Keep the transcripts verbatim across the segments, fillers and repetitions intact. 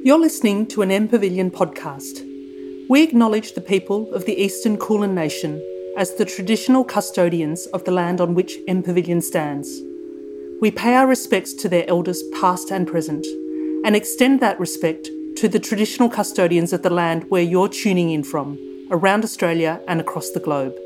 You're listening to an M Pavilion podcast. We acknowledge the people of the Eastern Kulin Nation as the traditional custodians of the land on which M Pavilion stands. We pay our respects to their elders past and present and extend that respect to the traditional custodians of the land where you're tuning in from, around Australia and across the globe.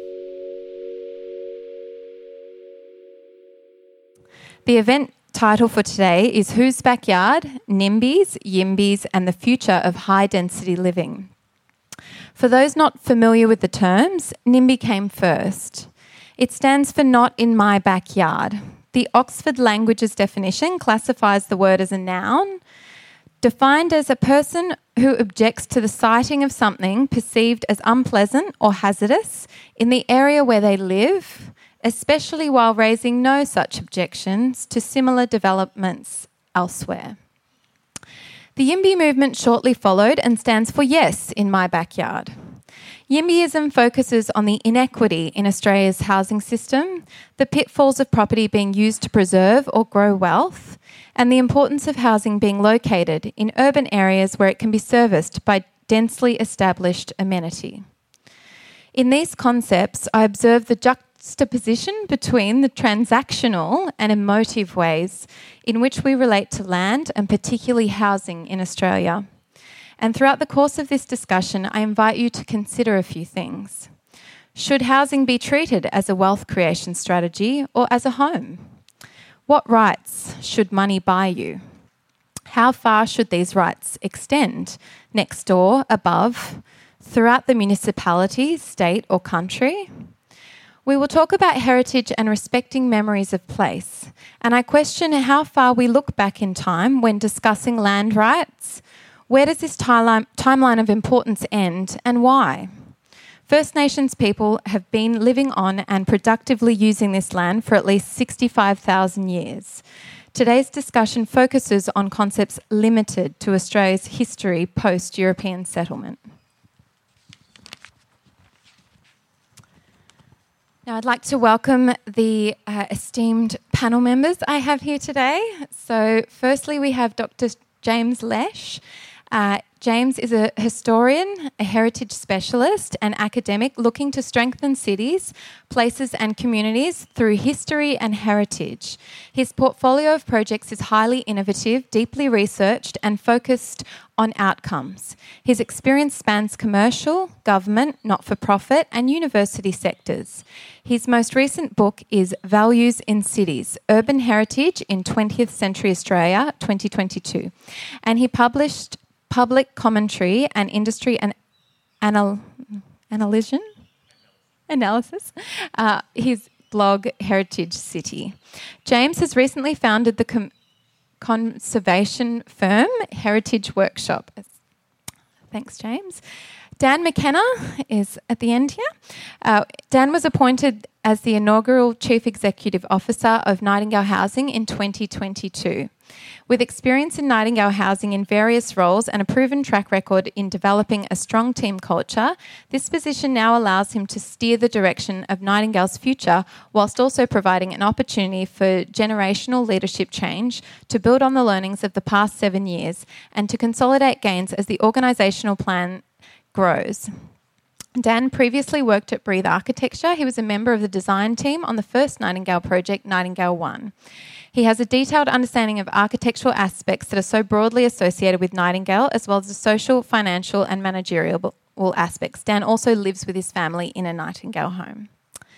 The event title for today is Whose Backyard? NIMBYs, YIMBYs and the Future of High Density Living. For those not familiar with the terms, NIMBY came first. It stands for Not in My Backyard. The Oxford Languages definition classifies the word as a noun, defined as a person who objects to the sighting of something perceived as unpleasant or hazardous in the area where they live, especially while raising no such objections to similar developments elsewhere. The YIMBY movement shortly followed and stands for Yes in My Backyard. YIMBYism focuses on the inequity in Australia's housing system, the pitfalls of property being used to preserve or grow wealth, and the importance of housing being located in urban areas where it can be serviced by densely established amenity. In these concepts, I observe the juxtaposition between the transactional and emotive ways in which we relate to land and particularly housing in Australia. And throughout the course of this discussion, I invite you to consider a few things. Should housing be treated as a wealth creation strategy or as a home? What rights should money buy you? How far should these rights extend? Next door, above, throughout the municipality, state or country? We will talk about heritage and respecting memories of place, and I question how far we look back in time when discussing land rights. Where does this timeline of importance end and why? First Nations people have been living on and productively using this land for at least sixty-five thousand years. Today's discussion focuses on concepts limited to Australia's history post-European settlement. Now, I'd like to welcome the uh, esteemed panel members I have here today. So, firstly, we have Doctor James Lesh. Uh, James is a historian, a heritage specialist and academic looking to strengthen cities, places and communities through history and heritage. His portfolio of projects is highly innovative, deeply researched and focused on outcomes. His experience spans commercial, government, not-for-profit and university sectors. His most recent book is Values in Cities, Urban Heritage in twentieth Century Australia, twenty twenty-two. And he published Public Commentary and Industry and anal- Analysis, analysis, uh, his blog Heritage City. James has recently founded the com- conservation firm Heritage Workshop. Thanks, James. Dan McKenna is at the end here. Uh, Dan was appointed as the inaugural Chief Executive Officer of Nightingale Housing in twenty twenty-two. With experience in Nightingale Housing in various roles and a proven track record in developing a strong team culture, this position now allows him to steer the direction of Nightingale's future whilst also providing an opportunity for generational leadership change to build on the learnings of the past seven years and to consolidate gains as the organisational plan grows. Dan previously worked at Breathe Architecture. He was a member of the design team on the first Nightingale project, Nightingale One. He has a detailed understanding of architectural aspects that are so broadly associated with Nightingale, as well as the social, financial and managerial aspects. Dan also lives with his family in a Nightingale home.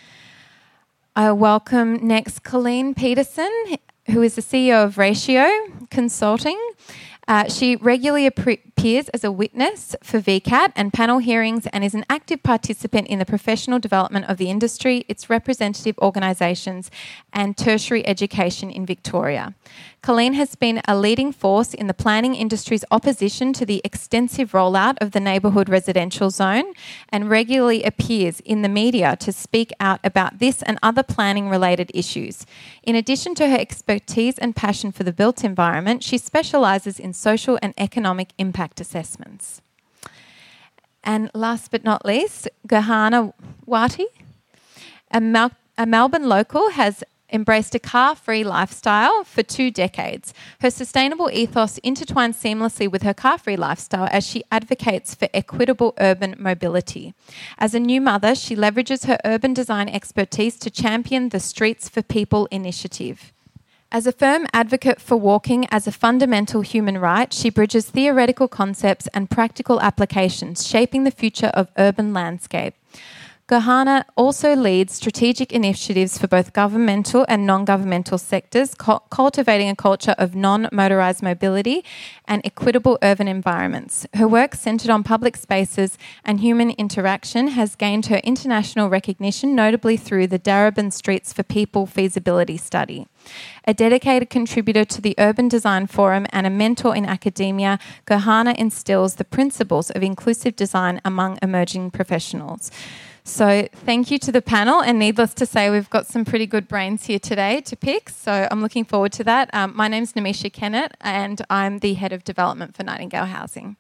I welcome next Colleen Peterson, who is the C E O of Ratio Consulting. Uh, she regularly appears as a witness for V CAT and panel hearings and is an active participant in the professional development of the industry, its representative organisations and tertiary education in Victoria. Colleen has been a leading force in the planning industry's opposition to the extensive rollout of the neighbourhood residential zone and regularly appears in the media to speak out about this and other planning-related issues. In addition to her expertise and passion for the built environment, she specialises in social and economic impact assessments. And last but not least, Gahana Wati, a, Mal- a Melbourne local, has embraced a car-free lifestyle for two decades. Her sustainable ethos intertwines seamlessly with her car-free lifestyle as she advocates for equitable urban mobility. As a new mother, she leverages her urban design expertise to champion the Streets for People initiative. As a firm advocate for walking as a fundamental human right, she bridges theoretical concepts and practical applications, shaping the future of urban landscape. Gohana also leads strategic initiatives for both governmental and non-governmental sectors, cu- cultivating a culture of non-motorised mobility and equitable urban environments. Her work, centred on public spaces and human interaction, has gained her international recognition, notably through the Darebin Streets for People feasibility study. A dedicated contributor to the Urban Design Forum and a mentor in academia, Gohana instills the principles of inclusive design among emerging professionals. So thank you to the panel, and needless to say, we've got some pretty good brains here today to pick, so I'm looking forward to that. Um, my name's Namisha Kennett, and I'm the Head of Development for Nightingale Housing.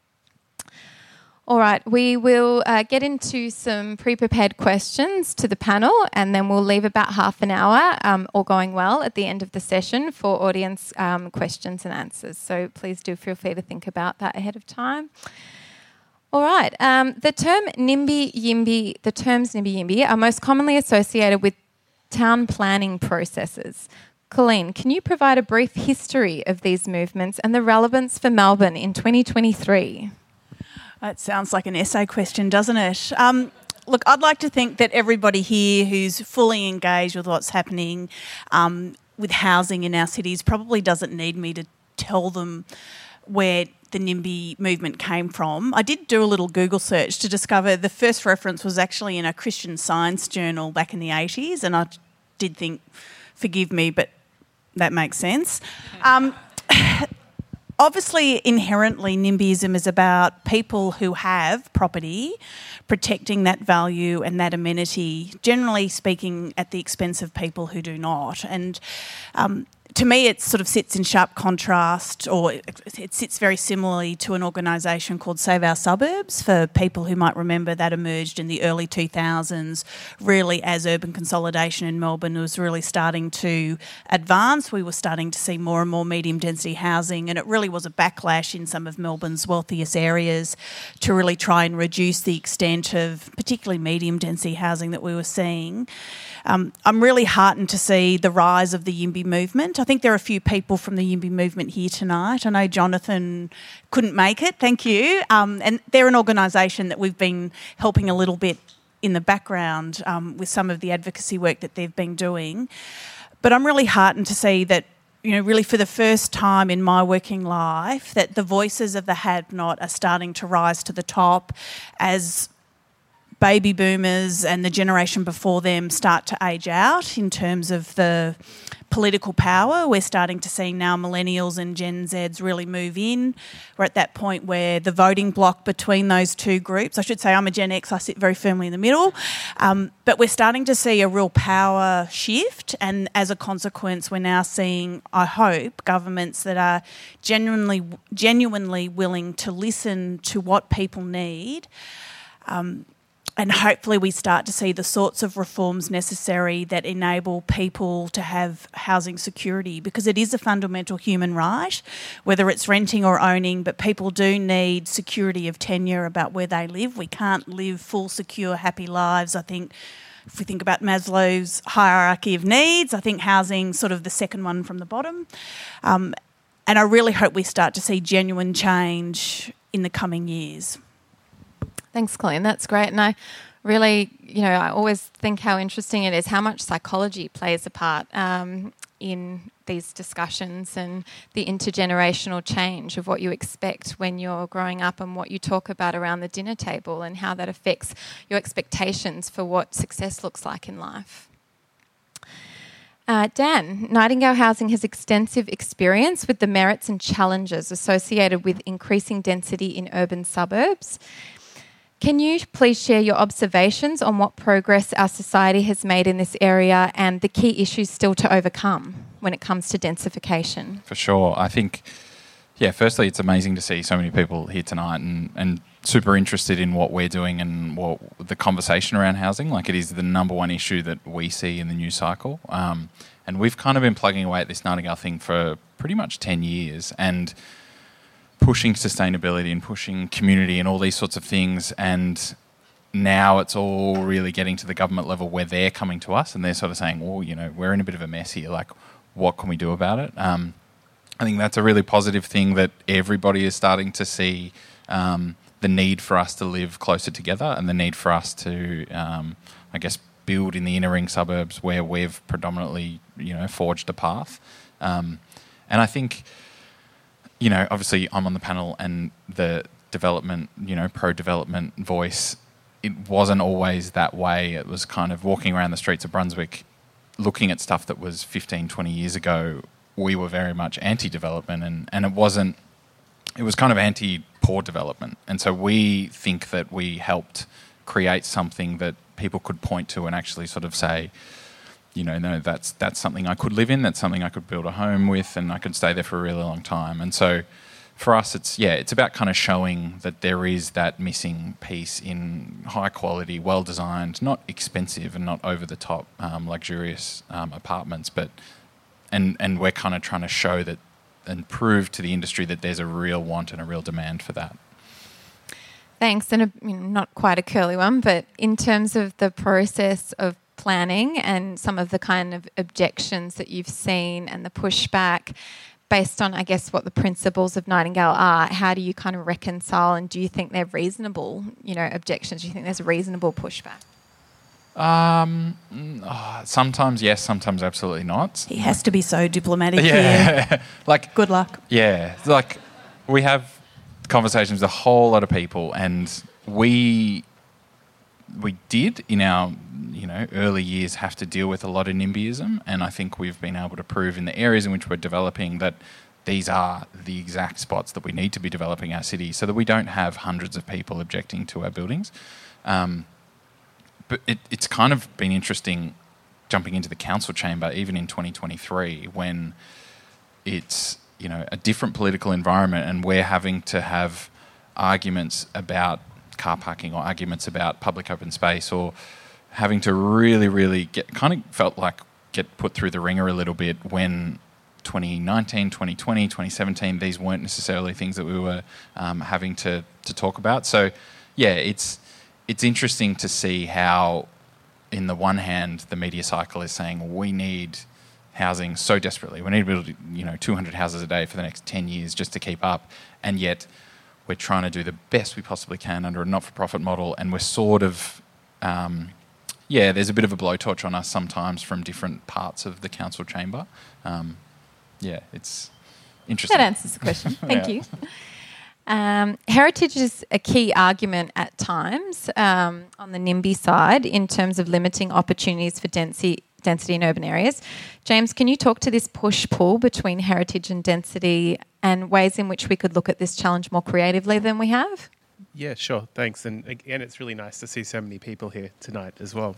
All right, we will uh, get into some pre-prepared questions to the panel, and then we'll leave about half an hour, um, all going well, at the end of the session for audience um, questions and answers. So please do feel free to think about that ahead of time. All right. Um, the term NIMBY YIMBY, the terms NIMBY YIMBY are most commonly associated with town planning processes. Colleen, can you provide a brief history of these movements and the relevance for Melbourne in twenty twenty-three? That sounds like an essay question, doesn't it? Um, look, I'd like to think that everybody here who's fully engaged with what's happening um, with housing in our cities probably doesn't need me to tell them where the NIMBY movement came from. I did do a little Google search to discover the first reference was actually in a Christian Science journal back in the eighties, and I did think, forgive me, but that makes sense. Um, obviously, inherently, NIMBYism is about people who have property, protecting that value and that amenity, generally speaking at the expense of people who do not. And um, to me, it sort of sits in sharp contrast, or it sits very similarly to an organisation called Save Our Suburbs, for people who might remember that emerged in the early two thousands, really as urban consolidation in Melbourne was really starting to advance. We were starting to see more and more medium density housing, and it really was a backlash in some of Melbourne's wealthiest areas to really try and reduce the extent of particularly medium density housing that we were seeing. Um, I'm really heartened to see the rise of the YIMBY movement. I think there are a few people from the YIMBY movement here tonight. I know Jonathan couldn't make it, thank you. Um, and they're an organisation that we've been helping a little bit in the background um, with some of the advocacy work that they've been doing. But I'm really heartened to see that, you know, really for the first time in my working life, that the voices of the have-not are starting to rise to the top as baby boomers and the generation before them start to age out in terms of the political power. We're starting to see now millennials and Gen Zs really move in. We're at that point where the voting block between those two groups, I should say I'm a Gen X, I sit very firmly in the middle, um, but we're starting to see a real power shift, and as a consequence we're now seeing, I hope, governments that are genuinely, genuinely willing to listen to what people need. Um, And hopefully we start to see the sorts of reforms necessary that enable people to have housing security, because it is a fundamental human right, whether it's renting or owning, but people do need security of tenure about where they live. We can't live full, secure, happy lives. I think if we think about Maslow's hierarchy of needs, I think housing's sort of the second one from the bottom. Um, and I really hope we start to see genuine change in the coming years. Thanks, Colleen. That's great. And I really, you know, I always think how interesting it is how much psychology plays a part um, in these discussions and the intergenerational change of what you expect when you're growing up and what you talk about around the dinner table and how that affects your expectations for what success looks like in life. Uh, Dan, Nightingale Housing has extensive experience with the merits and challenges associated with increasing density in urban suburbs. Can you please share your observations on what progress our society has made in this area and the key issues still to overcome when it comes to densification? For sure. I think, Yeah, firstly, it's amazing to see so many people here tonight and, and super interested in what we're doing and what the conversation around housing. Like, it is the number one issue that we see in the news cycle. Um, and we've kind of been plugging away at this Nightingale thing for pretty much ten years and pushing sustainability and pushing community and all these sorts of things. And now it's all really getting to the government level where they're coming to us and they're sort of saying, well, you know, we're in a bit of a mess here. Like, what can we do about it? Um, I think that's a really positive thing that everybody is starting to see, um, the need for us to live closer together and the need for us to, um, I guess, build in the inner ring suburbs where we've predominantly, you know, forged a path. Um, and I think, you know, obviously I'm on the panel and the development, you know, pro-development voice, it wasn't always that way. It was kind of walking around the streets of Brunswick, looking at stuff that was fifteen, twenty years ago. We were very much anti-development and, and it wasn't, it was kind of anti-poor development. And so we think that we helped create something that people could point to and actually sort of say, you know, no, that's that's something I could live in, that's something I could build a home with and I could stay there for a really long time. And so for us, it's, yeah, it's about kind of showing that there is that missing piece in high quality, well-designed, not expensive and not over-the-top um, luxurious um, apartments, but and and we're kind of trying to show that and prove to the industry that there's a real want and a real demand for that. Thanks. And a, you know, not quite a curly one, but in terms of the process of planning and some of the kind of objections that you've seen and the pushback based on, I guess, what the principles of Nightingale are, how do you kind of reconcile and do you think they're reasonable, you know, objections? Do you think there's reasonable pushback? Um, oh, sometimes yes, sometimes absolutely not. He has to be so diplomatic yeah. here. Like, good luck. Yeah, like we have conversations with a whole lot of people, and we we did in our you know early years have to deal with a lot of NIMBYism, and I think we've been able to prove in the areas in which we're developing that these are the exact spots that we need to be developing our city, so that we don't have hundreds of people objecting to our buildings. Um, But it, it's kind of been interesting jumping into the council chamber, even in twenty twenty-three, when it's you know a different political environment and we're having to have arguments about car parking or arguments about public open space or having to really, really get kind of felt like get put through the ringer a little bit when twenty nineteen, twenty twenty, twenty seventeen, these weren't necessarily things that we were um, having to, to talk about. So, yeah, it's... It's interesting to see how, in the one hand, the media cycle is saying we need housing so desperately. We need to build, you know, two hundred houses a day for the next ten years just to keep up, and yet we're trying to do the best we possibly can under a not-for-profit model, and we're sort of, um, yeah, there's a bit of a blowtorch on us sometimes from different parts of the council chamber. Um, yeah, it's interesting. That answers the question. Thank yeah. you. Um, heritage is a key argument at times um, on the NIMBY side in terms of limiting opportunities for density, density in urban areas. James, can you talk to this push-pull between heritage and density and ways in which we could look at this challenge more creatively than we have? Yeah, sure. Thanks. And again, it's really nice to see so many people here tonight as well.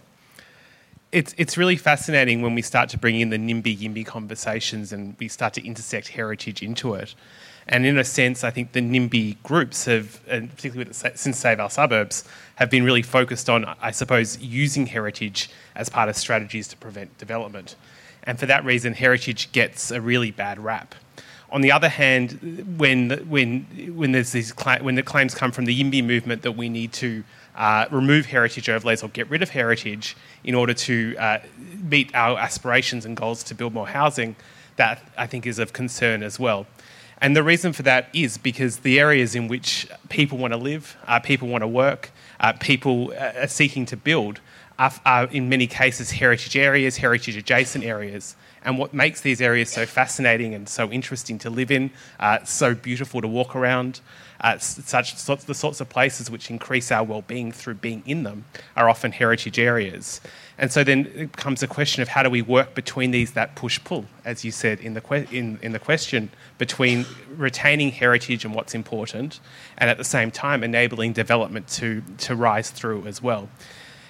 It's it's really fascinating when we start to bring in the NIMBY-YIMBY conversations and we start to intersect heritage into it. And in a sense, I think the NIMBY groups have, and particularly with the, since Save Our Suburbs, have been really focused on, I suppose, using heritage as part of strategies to prevent development. And for that reason, heritage gets a really bad rap. On the other hand, when when when there's these when the claims come from the YIMBY movement that we need to uh, remove heritage overlays or get rid of heritage in order to uh, meet our aspirations and goals to build more housing, that I think is of concern as well. And the reason for that is because the areas in which people want to live, uh, people want to work, uh, people are seeking to build are, are in many cases heritage areas, heritage adjacent areas. And what makes these areas so fascinating and so interesting to live in, uh, so beautiful to walk around, uh, such sorts, the sorts of places which increase our well-being through being in them are often heritage areas. And so then it becomes a question of how do we work between these, that push-pull, as you said in the que- in, in the question, between retaining heritage and what's important, and at the same time enabling development to to rise through as well.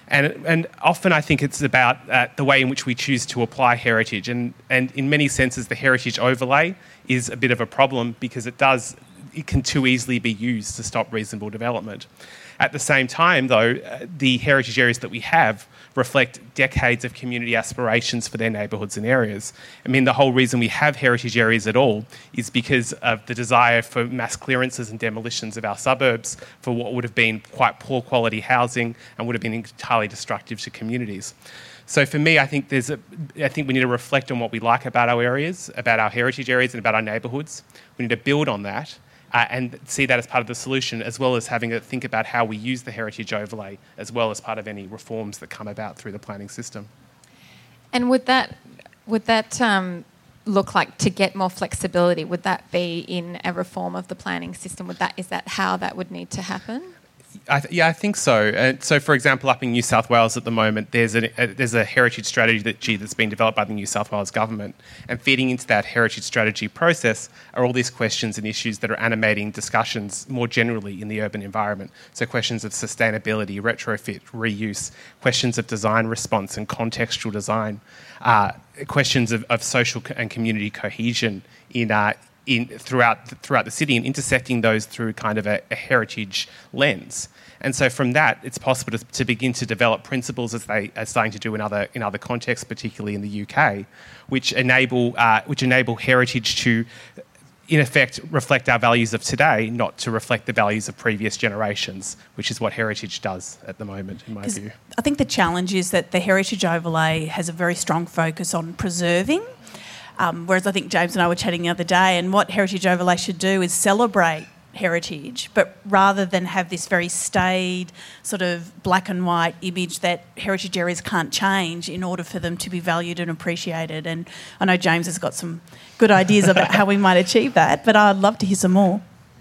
And, and often I think it's about uh, the way in which we choose to apply heritage. And, and in many senses, the heritage overlay is a bit of a problem because it does, it can too easily be used to stop reasonable development. At the same time, though, uh, the heritage areas that we have reflect decades of community aspirations for their neighbourhoods and areas. I mean, the whole reason we have heritage areas at all is because of the desire for mass clearances and demolitions of our suburbs for what would have been quite poor quality housing and would have been entirely destructive to communities. So for me, I think there's a, I think we need to reflect on what we like about our areas, about our heritage areas and about our neighbourhoods. We need to build on that. Uh, and see that as part of the solution, as well as having to think about how we use the heritage overlay, as well as part of any reforms that come about through the planning system. And would that would that um, look like, to get more flexibility? Would that be in a reform of the planning system? Would that is that how that would need to happen? I th- yeah, I think so. Uh, so, for example, up in New South Wales at the moment, there's a, a there's a heritage strategy that gee, that's been developed by the New South Wales government, and feeding into that heritage strategy process are all these questions and issues that are animating discussions more generally in the urban environment. So, questions of sustainability, retrofit, reuse, questions of design response and contextual design, uh, questions of, of social and community cohesion in. Uh, In, throughout throughout the city, and intersecting those through kind of a, a heritage lens. And so from that, it's possible to, to begin to develop principles, as they are starting to do in other in other contexts, particularly in the U K, which enable uh, which enable heritage to, in effect, reflect our values of today, not to reflect the values of previous generations, which is what heritage does at the moment, in my view. I think the challenge is that the heritage overlay has a very strong focus on preserving. Um, whereas I think James and I were chatting the other day, and what heritage overlay should do is celebrate heritage, but rather than have this very staid sort of black and white image that heritage areas can't change in order for them to be valued and appreciated. And I know James has got some good ideas about how we might achieve that, but I'd love to hear some more.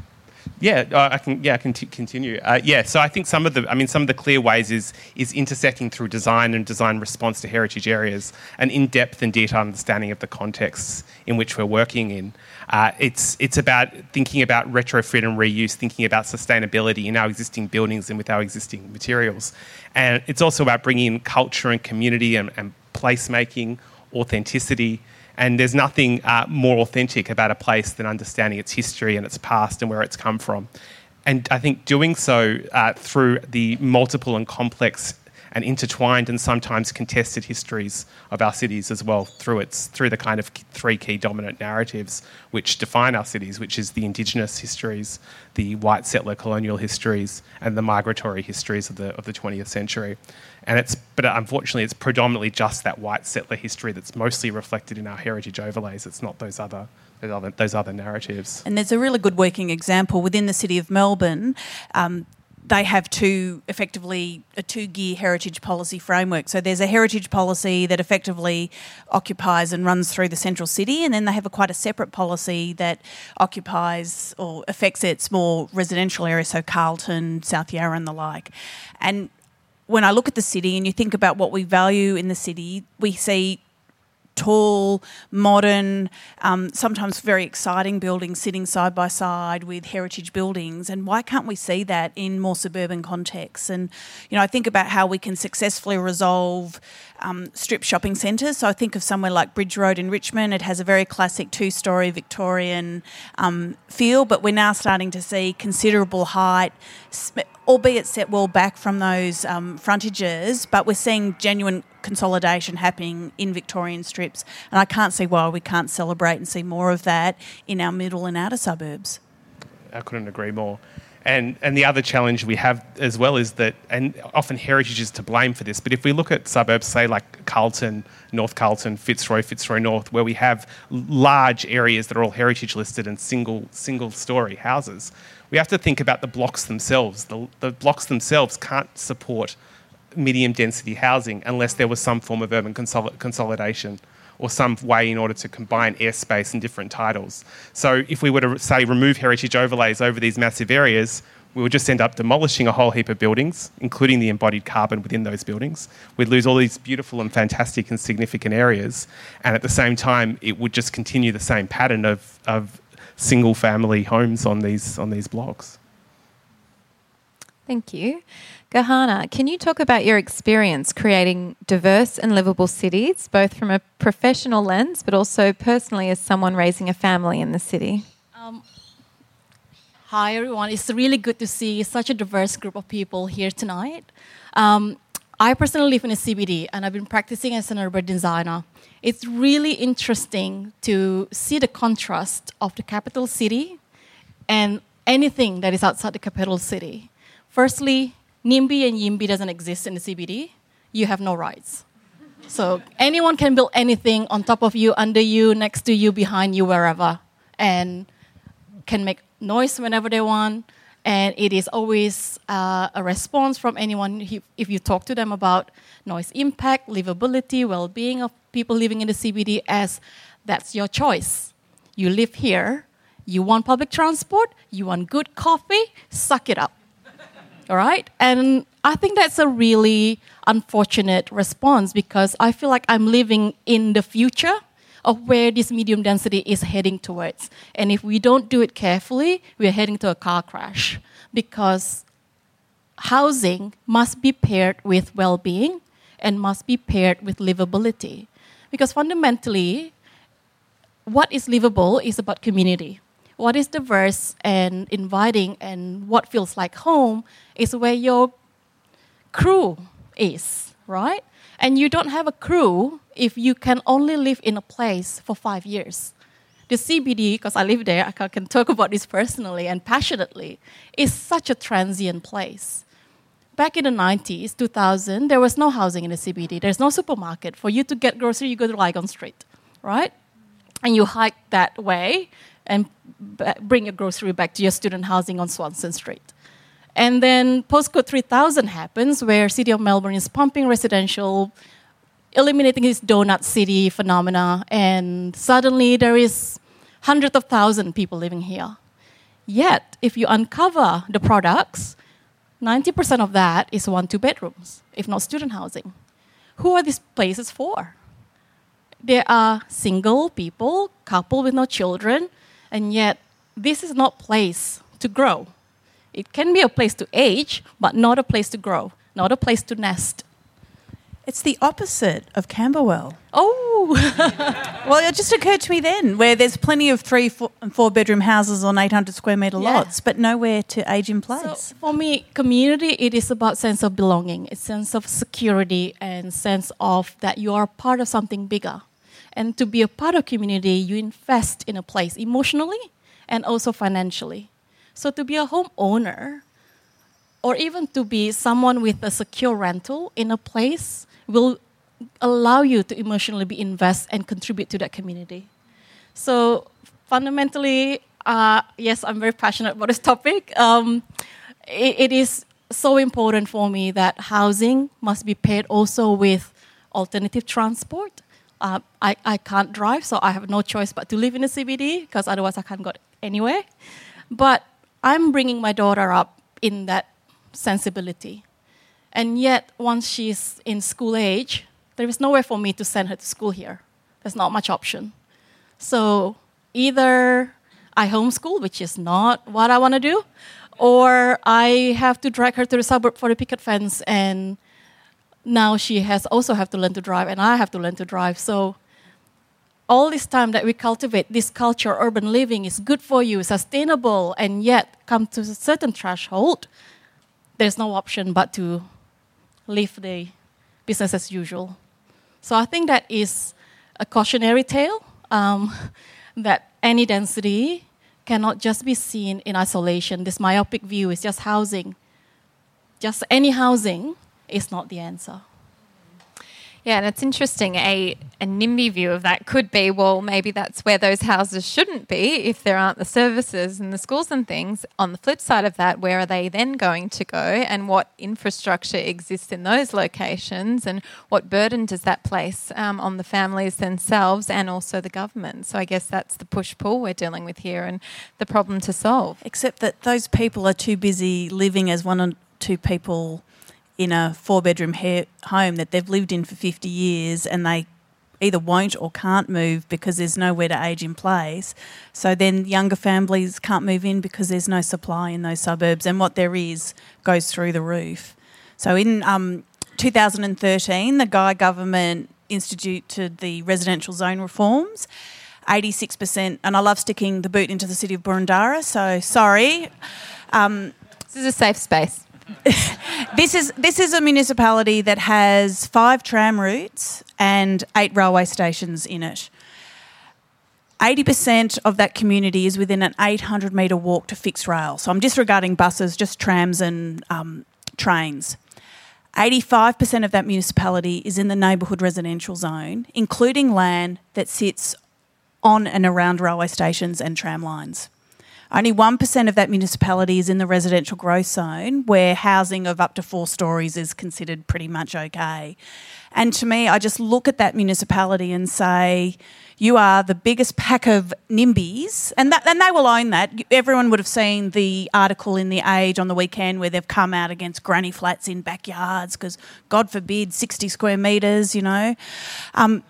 Yeah, uh, I can. Yeah, I can t- continue. Uh, yeah, so I think some of the, I mean, some of the clear ways is is intersecting through design and design response to heritage areas, an in-depth and detailed understanding of the contexts in which we're working in. Uh, it's it's about thinking about retrofit and reuse, thinking about sustainability in our existing buildings and with our existing materials, and it's also about bringing in culture and community and, and placemaking, authenticity. And there's nothing uh, more authentic about a place than understanding its history and its past and where it's come from. And I think doing so uh, through the multiple and complex and intertwined and sometimes contested histories of our cities as well, through its through the kind of three key dominant narratives which define our cities, which is the Indigenous histories, the white settler colonial histories, and the migratory histories of the of the twentieth century. And it's, but unfortunately, it's predominantly just that white settler history that's mostly reflected in our heritage overlays. It's not those other, those other, those other narratives. And there's a really good working example within the City of Melbourne. Um, they have two, effectively, a two-gear heritage policy framework. So there's a heritage policy that effectively occupies and runs through the central city, and then they have a quite a separate policy that occupies or affects its more residential areas, so Carlton, South Yarra and the like. And when I look at the city and you think about what we value in the city, we see tall, modern, um, sometimes very exciting buildings sitting side by side with heritage buildings. And why can't we see that in more suburban contexts? And, you know, I think about how we can successfully resolve um, strip shopping centres. So I think of somewhere like Bridge Road in Richmond. It has a very classic two-storey Victorian um, feel, but we're now starting to see considerable height, albeit set well back from those um, frontages, but we're seeing genuine consolidation happening in Victorian strips, and I can't see why we can't celebrate and see more of that in our middle and outer suburbs. I couldn't agree more. And and the other challenge we have as well is that, and often heritage is to blame for this, but if we look at suburbs, say like Carlton, North Carlton, Fitzroy, Fitzroy North, where we have large areas that are all heritage listed and single single story houses, we have to think about the blocks themselves. The, the blocks themselves can't support medium density housing unless there was some form of urban consol- consolidation or some way in order to combine airspace and different titles. So if we were to, say, remove heritage overlays over these massive areas, we would just end up demolishing a whole heap of buildings, including the embodied carbon within those buildings. We'd lose all these beautiful and fantastic and significant areas, and at the same time, it would just continue the same pattern of, of single-family homes on these on these blocks. Thank you. Gahana, can you talk about your experience creating diverse and livable cities, both from a professional lens but also personally as someone raising a family in the city? Um, hi, everyone. It's really good to see such a diverse group of people here tonight. Um, I personally live in a C B D, and I've been practicing as an urban designer. It's really interesting to see the contrast of the capital city and anything that is outside the capital city. Firstly, NIMBY and YIMBY doesn't exist in the C B D. You have no rights. So anyone can build anything on top of you, under you, next to you, behind you, wherever, and can make noise whenever they want. And it is always uh, a response from anyone if you talk to them about noise impact, livability, well-being of people living in the C B D, as that's your choice. You live here, you want public transport, you want good coffee, suck it up. All right? And I think that's a really unfortunate response because I feel like I'm living in the future of where this medium density is heading towards. And if we don't do it carefully, we're heading to a car crash because housing must be paired with well-being and must be paired with livability. Because fundamentally, what is livable is about community. What is diverse and inviting and what feels like home is where your crew is, right? And you don't have a crew if you can only live in a place for five years. The C B D, because I live there, I can talk about this personally and passionately, is such a transient place. Back in the nineties, two thousand, there was no housing in the C B D. There's no supermarket. For you to get grocery, you go to Lygon Street, right? And you hike that way and b- bring your grocery back to your student housing on Swanson Street. And then postcode three thousand happens, where City of Melbourne is pumping residential, eliminating this donut city phenomena, and suddenly there is hundreds of thousands of people living here. Yet, if you uncover the products, ninety percent of that is one, two bedrooms, if not student housing. Who are these places for? There are single people, couple with no children, and yet this is not a place to grow. It can be a place to age, but not a place to grow, not a place to nest. It's the opposite of Camberwell. Oh! Well, it just occurred to me then, where there's plenty of three four, and four bedroom houses on eight hundred square metre Yeah. lots, but nowhere to age in place. So for me, community, it is about sense of belonging, a sense of security and sense of that you are part of something bigger. And to be a part of community, you invest in a place emotionally and also financially. So to be a homeowner, or even to be someone with a secure rental in a place, will allow you to emotionally be invest and contribute to that community. So fundamentally, uh, yes, I'm very passionate about this topic. Um, it, it is so important for me that housing must be paired also with alternative transport. Uh, I, I can't drive, so I have no choice but to live in the C B D, because otherwise I can't go anywhere. But I'm bringing my daughter up in that sensibility. And yet, once she's in school age, there is nowhere for me to send her to school here. There's not much option. So either I homeschool, which is not what I want to do, or I have to drag her to the suburb for the picket fence, and now she has also have to learn to drive, and I have to learn to drive. So all this time that we cultivate this culture, urban living is good for you, sustainable, and yet come to a certain threshold, there's no option but to live the business as usual. So I think that is a cautionary tale, um, that any density cannot just be seen in isolation. This myopic view is just housing. Just any housing is not the answer. Yeah, and it's interesting. A, a NIMBY view of that could be, well, maybe that's where those houses shouldn't be if there aren't the services and the schools and things. On the flip side of that, where are they then going to go, and what infrastructure exists in those locations, and what burden does that place um, on the families themselves and also the government? So I guess that's the push-pull we're dealing with here and the problem to solve. Except that those people are too busy living as one or two people in a four-bedroom ha- home that they've lived in for fifty years, and they either won't or can't move because there's nowhere to age in place. So then younger families can't move in because there's no supply in those suburbs, and what there is goes through the roof. So in um, two thousand thirteen, the Guy government instituted the residential zone reforms. eighty-six percent, and I love sticking the boot into the city of Boroondara, so sorry. Um, this is a safe space. This is this is a municipality that has five tram routes and eight railway stations in it. eighty percent of that community is within an eight hundred metre walk to fixed rail. So I'm disregarding buses, just trams and um, trains. eighty-five percent of that municipality is in the neighbourhood residential zone, including land that sits on and around railway stations and tram lines. Only one percent of that municipality is in the residential growth zone, where housing of up to four storeys is considered pretty much okay. And to me, I just look at that municipality and say, you are the biggest pack of NIMBYs, and that, and they will own that. Everyone would have seen the article in The Age on the weekend where they've come out against granny flats in backyards because, God forbid, sixty square metres, you know. Um,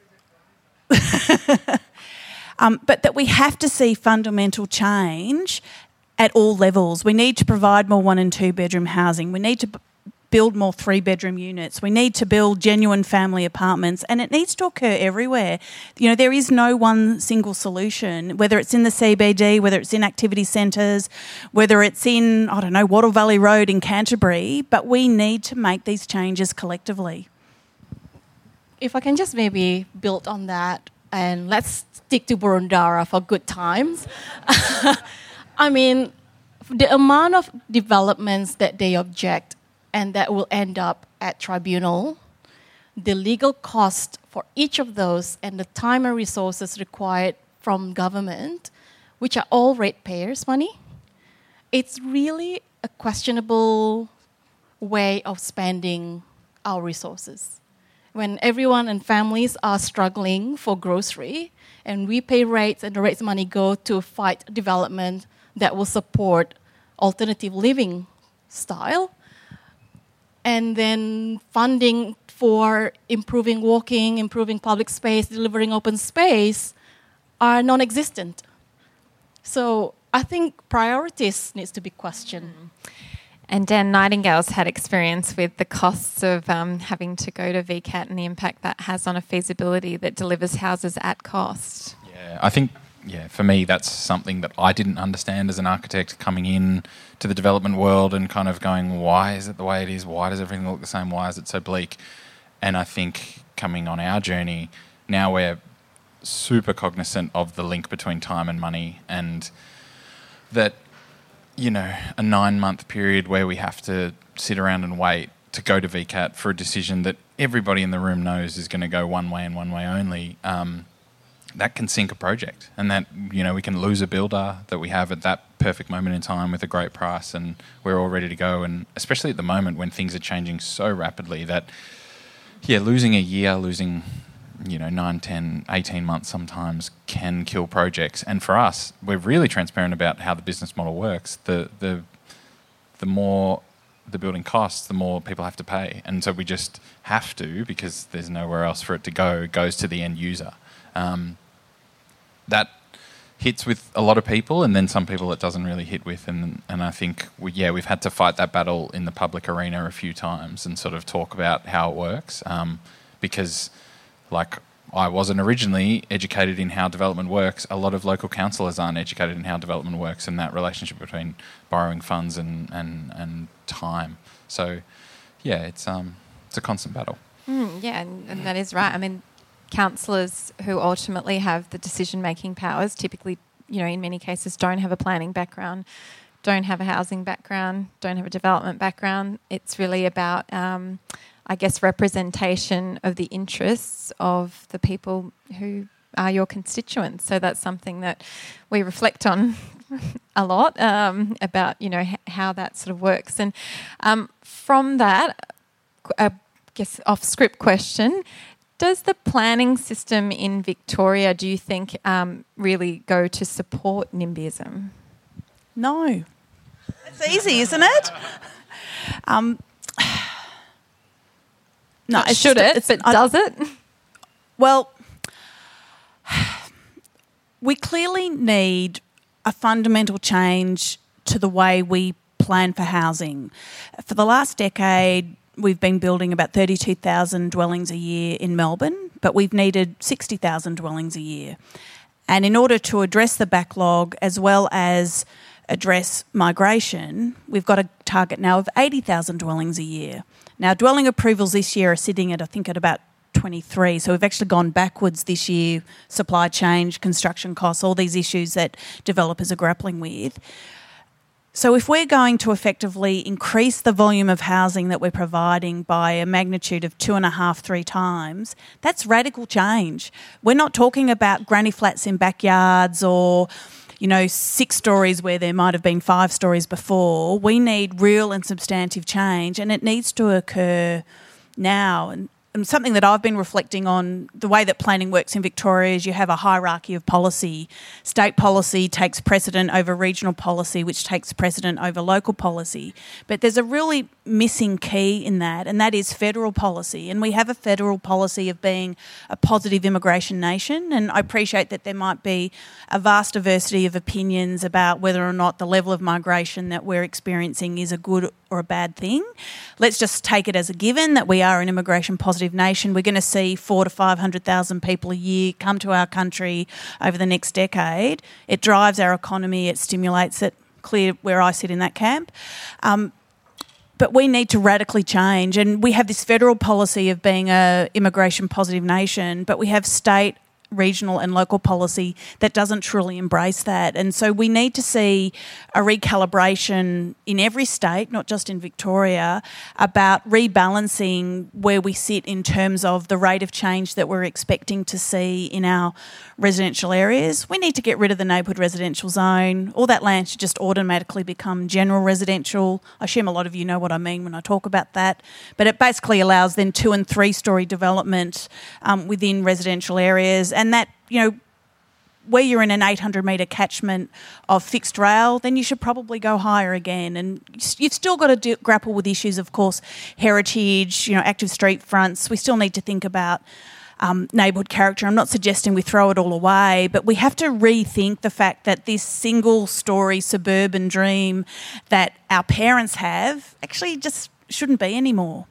Um, but that we have to see fundamental change at all levels. We need to provide more one and two bedroom housing. We need to b- build more three bedroom units. We need to build genuine family apartments, and it needs to occur everywhere. You know, there is no one single solution, whether it's in the C B D, whether it's in activity centres, whether it's in, I don't know, Wattle Valley Road in Canterbury, but we need to make these changes collectively. If I can just maybe build on that, and let's stick to Boroondara for good times. I mean, the amount of developments that they object and that will end up at tribunal, the legal cost for each of those and the time and resources required from government, which are all ratepayers' money, it's really a questionable way of spending our resources. When everyone and families are struggling for grocery and we pay rates and the rates money go to fight development that will support alternative living style, and then funding for improving walking, improving public space, delivering open space are non-existent. So I think priorities needs to be questioned. And Dan Nightingale's had experience with the costs of um, having to go to V CAT and the impact that has on a feasibility that delivers houses at cost. Yeah, I think, yeah, for me, that's something that I didn't understand as an architect coming in to the development world and kind of going, why is it the way it is? Why does everything look the same? Why is it so bleak? And I think coming on our journey, now we're super cognizant of the link between time and money, and that, you know, a nine-month period where we have to sit around and wait to go to V CAT for a decision that everybody in the room knows is going to go one way and one way only, um, that can sink a project. And that, you know, we can lose a builder that we have at that perfect moment in time with a great price and we're all ready to go. And especially at the moment when things are changing so rapidly that, yeah, losing a year, losing, you know, nine, ten, eighteen months sometimes can kill projects. And for us, we're really transparent about how the business model works. The the the more the building costs, the more people have to pay. And so we just have to, because there's nowhere else for it to go, it goes to the end user. Um, that hits with a lot of people, and then some people it doesn't really hit with. And and I think, we, yeah, we've had to fight that battle in the public arena a few times and sort of talk about how it works, um, because like I wasn't originally educated in how development works. A lot of local councillors aren't educated in how development works and that relationship between borrowing funds and, and, and time. So, yeah, it's um it's a constant battle. Mm, yeah, and, and that is right. I mean, councillors who ultimately have the decision-making powers typically, you know, in many cases don't have a planning background, don't have a housing background, don't have a development background. It's really about... Um, I guess, representation of the interests of the people who are your constituents. So that's something that we reflect on a lot, um, about, you know, h- how that sort of works. And um, from that, I guess off-script question, does the planning system in Victoria, do you think, um, really go to support NIMBYism? No. It's easy, isn't it? Um No, Not should it, it's, but I, does it? Well, we clearly need a fundamental change to the way we plan for housing. For the last decade, we've been building about thirty-two thousand dwellings a year in Melbourne, but we've needed sixty thousand dwellings a year. And in order to address the backlog as well as address migration, we've got a target now of eighty thousand dwellings a year. Now, dwelling approvals this year are sitting at, I think, at about twenty-three. So we've actually gone backwards this year, supply chain, construction costs, all these issues that developers are grappling with. So if we're going to effectively increase the volume of housing that we're providing by a magnitude of two and a half, three times, that's radical change. We're not talking about granny flats in backyards or, you know, six stories where there might have been five stories before. We need real and substantive change, and it needs to occur now. And And something that I've been reflecting on, the way that planning works in Victoria is you have a hierarchy of policy. State policy takes precedent over regional policy, which takes precedent over local policy. But there's a really missing key in that, and that is federal policy. And we have a federal policy of being a positive immigration nation, and I appreciate that there might be a vast diversity of opinions about whether or not the level of migration that we're experiencing is a good or a bad thing. Let's just take it as a given that we are an immigration positive nation. We're going to see four to five hundred thousand people a year come to our country over the next decade. It drives our economy. It stimulates it. Clear where I sit in that camp. Um, but we need to radically change. And we have this federal policy of being a immigration positive nation, but we have state, regional and local policy that doesn't truly embrace that. And so we need to see a recalibration in every state, not just in Victoria, about rebalancing where we sit in terms of the rate of change that we're expecting to see in our residential areas. We need to get rid of the neighbourhood residential zone. All that land should just automatically become general residential. I assume a lot of you know what I mean when I talk about that. But it basically allows then two and three storey development um, within residential areas. And that, you know, where you're in an eight hundred metre catchment of fixed rail, then you should probably go higher again. And you've still got to do, grapple with issues, of course, heritage, you know, active street fronts. We still need to think about um, neighbourhood character. I'm not suggesting we throw it all away, but we have to rethink the fact that this single-storey suburban dream that our parents have actually just shouldn't be anymore.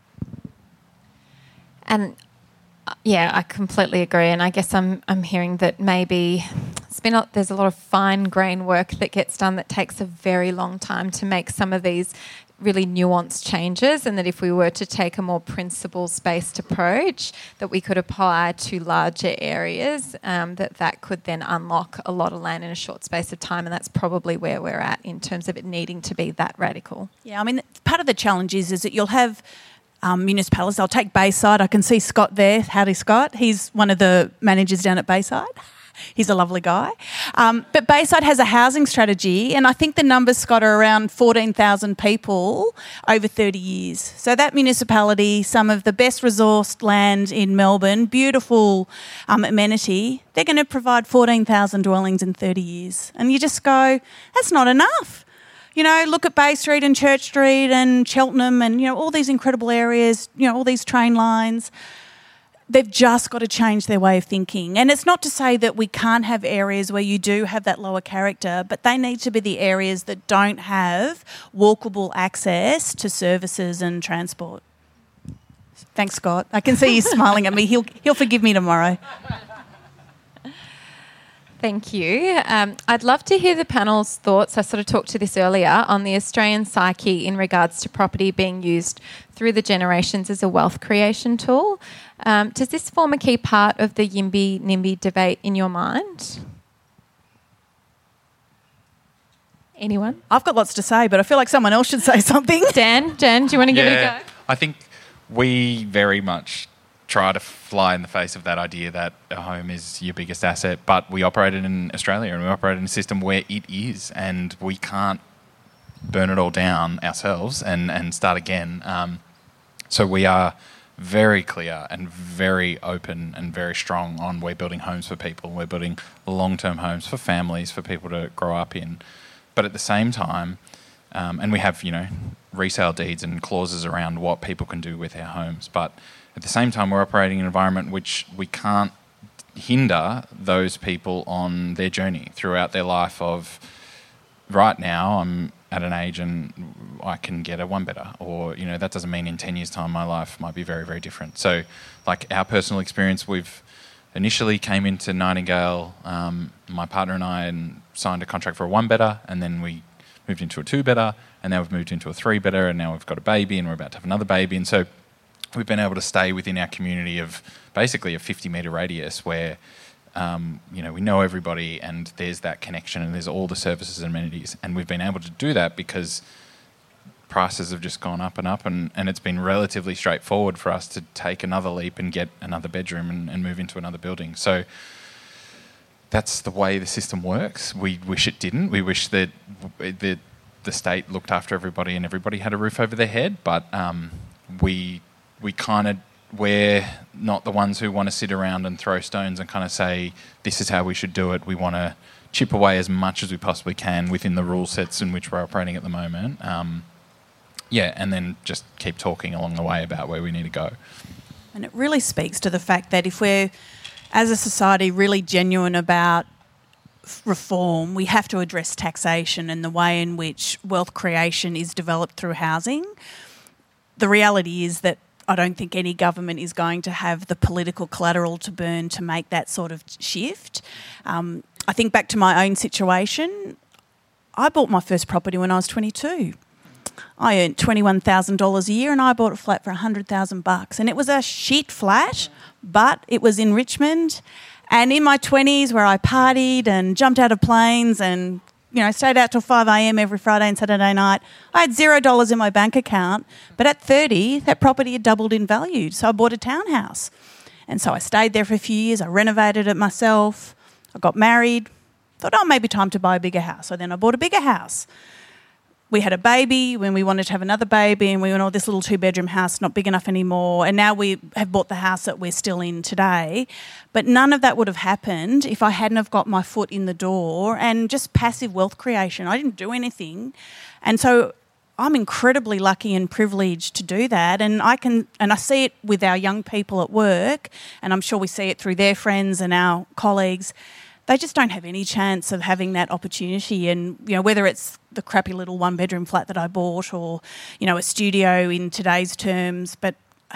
And yeah, I completely agree, and I guess I'm I'm hearing that maybe it's been a, there's a lot of fine grain work that gets done that takes a very long time to make some of these really nuanced changes, and that if we were to take a more principles-based approach that we could apply to larger areas, um, that that could then unlock a lot of land in a short space of time, and that's probably where we're at in terms of it needing to be that radical. Yeah, I mean, part of the challenge is, is that you'll have Um, municipalities. I'll take Bayside. I can see Scott there. Howdy, Scott. He's one of the managers down at Bayside. He's a lovely guy. Um, but Bayside has a housing strategy, and I think the numbers, Scott, are around fourteen thousand people over thirty years. So that municipality, some of the best resourced land in Melbourne, beautiful um, amenity, they're going to provide fourteen thousand dwellings in thirty years. And you just go, that's not enough. You know, look at Bay Street and Church Street and Cheltenham and, you know, all these incredible areas, you know, all these train lines. They've just got to change their way of thinking. And it's not to say that we can't have areas where you do have that lower character, but they need to be the areas that don't have walkable access to services and transport. Thanks, Scott. I can see you smiling at me. He'll, he'll forgive me tomorrow. Thank you. Um, I'd love to hear the panel's thoughts. I sort of talked to this earlier on the Australian psyche in regards to property being used through the generations as a wealth creation tool. Um, does this form a key part of the YIMBY NIMBY debate in your mind? Anyone? I've got lots to say, but I feel like someone else should say something. Dan, Dan, do you want to yeah, give it a go? I think we very much try to fly in the face of that idea that a home is your biggest asset, but we operate in Australia and we operate in a system where it is, and we can't burn it all down ourselves and, and start again. Um, so we are very clear and very open and very strong on we're building homes for people. We're building long-term homes for families, for people to grow up in. But at the same time, um, and we have, you know, resale deeds and clauses around what people can do with their homes, but at the same time, we're operating in an environment which we can't hinder those people on their journey throughout their life of, right now I'm at an age and I can get a one better, or, you know, that doesn't mean in ten years time my life might be very, very different. So like our personal experience, we've initially came into Nightingale, um, my partner and I, and signed a contract for a one better, and then we moved into a two better, and now we've moved into a three better, and now we've got a baby and we're about to have another baby. And so we've been able to stay within our community of basically a fifty metre radius where, um, you know, we know everybody and there's that connection and there's all the services and amenities. And we've been able to do that because prices have just gone up and up, and, and it's been relatively straightforward for us to take another leap and get another bedroom and, and move into another building. So that's the way the system works. We wish it didn't. We wish that the, the state looked after everybody and everybody had a roof over their head, but um, we we kind of, we're not the ones who want to sit around and throw stones and kind of say, this is how we should do it. We want to chip away as much as we possibly can within the rule sets in which we're operating at the moment. Um, yeah, and then just keep talking along the way about where we need to go. And it really speaks to the fact that if we're, as a society, really genuine about reform, we have to address taxation and the way in which wealth creation is developed through housing. The reality is that I don't think any government is going to have the political collateral to burn to make that sort of shift. Um, I think back to my own situation. I bought my first property when I was twenty-two. I earned twenty-one thousand dollars a year and I bought a flat for one hundred thousand bucks. And it was a shit flat, but it was in Richmond. And in my twenties, where I partied and jumped out of planes and, you know, stayed out till five a.m. every Friday and Saturday night, I had zero dollars in my bank account. But at thirty, that property had doubled in value. So I bought a townhouse. And so I stayed there for a few years. I renovated it myself. I got married. Thought, oh, maybe time to buy a bigger house. So then I bought a bigger house. We had a baby when we wanted to have another baby, and we went, oh, this little two-bedroom house, not big enough anymore. And now we have bought the house that we're still in today. But none of that would have happened if I hadn't have got my foot in the door and just passive wealth creation. I didn't do anything. And so I'm incredibly lucky and privileged to do that. And I can, and I see it with our young people at work, and I'm sure we see it through their friends and our colleagues. They just don't have any chance of having that opportunity. And, you know, whether it's the crappy little one-bedroom flat that I bought or, you know, a studio in today's terms, but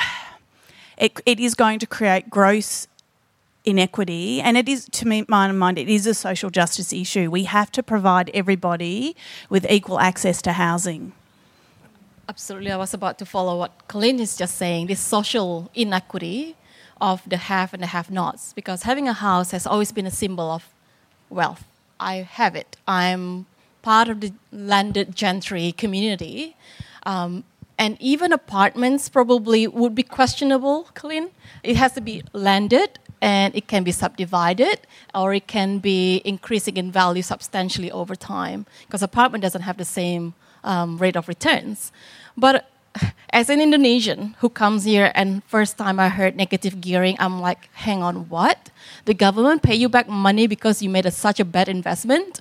it, it is going to create gross inequity. And it is, to me, my mind, it is a social justice issue. We have to provide everybody with equal access to housing. Absolutely. I was about to follow what Colleen is just saying, this social inequity of the have and the have-nots, because having a house has always been a symbol of wealth. I have it. I'm part of the landed gentry community. Um, and even apartments probably would be questionable, Colleen. It has to be landed, and it can be subdivided, or it can be increasing in value substantially over time, because apartment doesn't have the same um, rate of returns. But as an Indonesian who comes here and first time I heard negative gearing, I'm like, hang on, what? The government pay you back money because you made a, such a bad investment?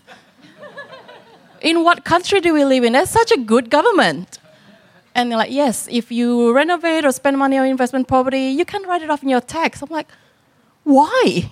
In what country do we live in? That's such a good government. And they're like, yes, if you renovate or spend money on investment property, you can write it off in your tax. I'm like, why?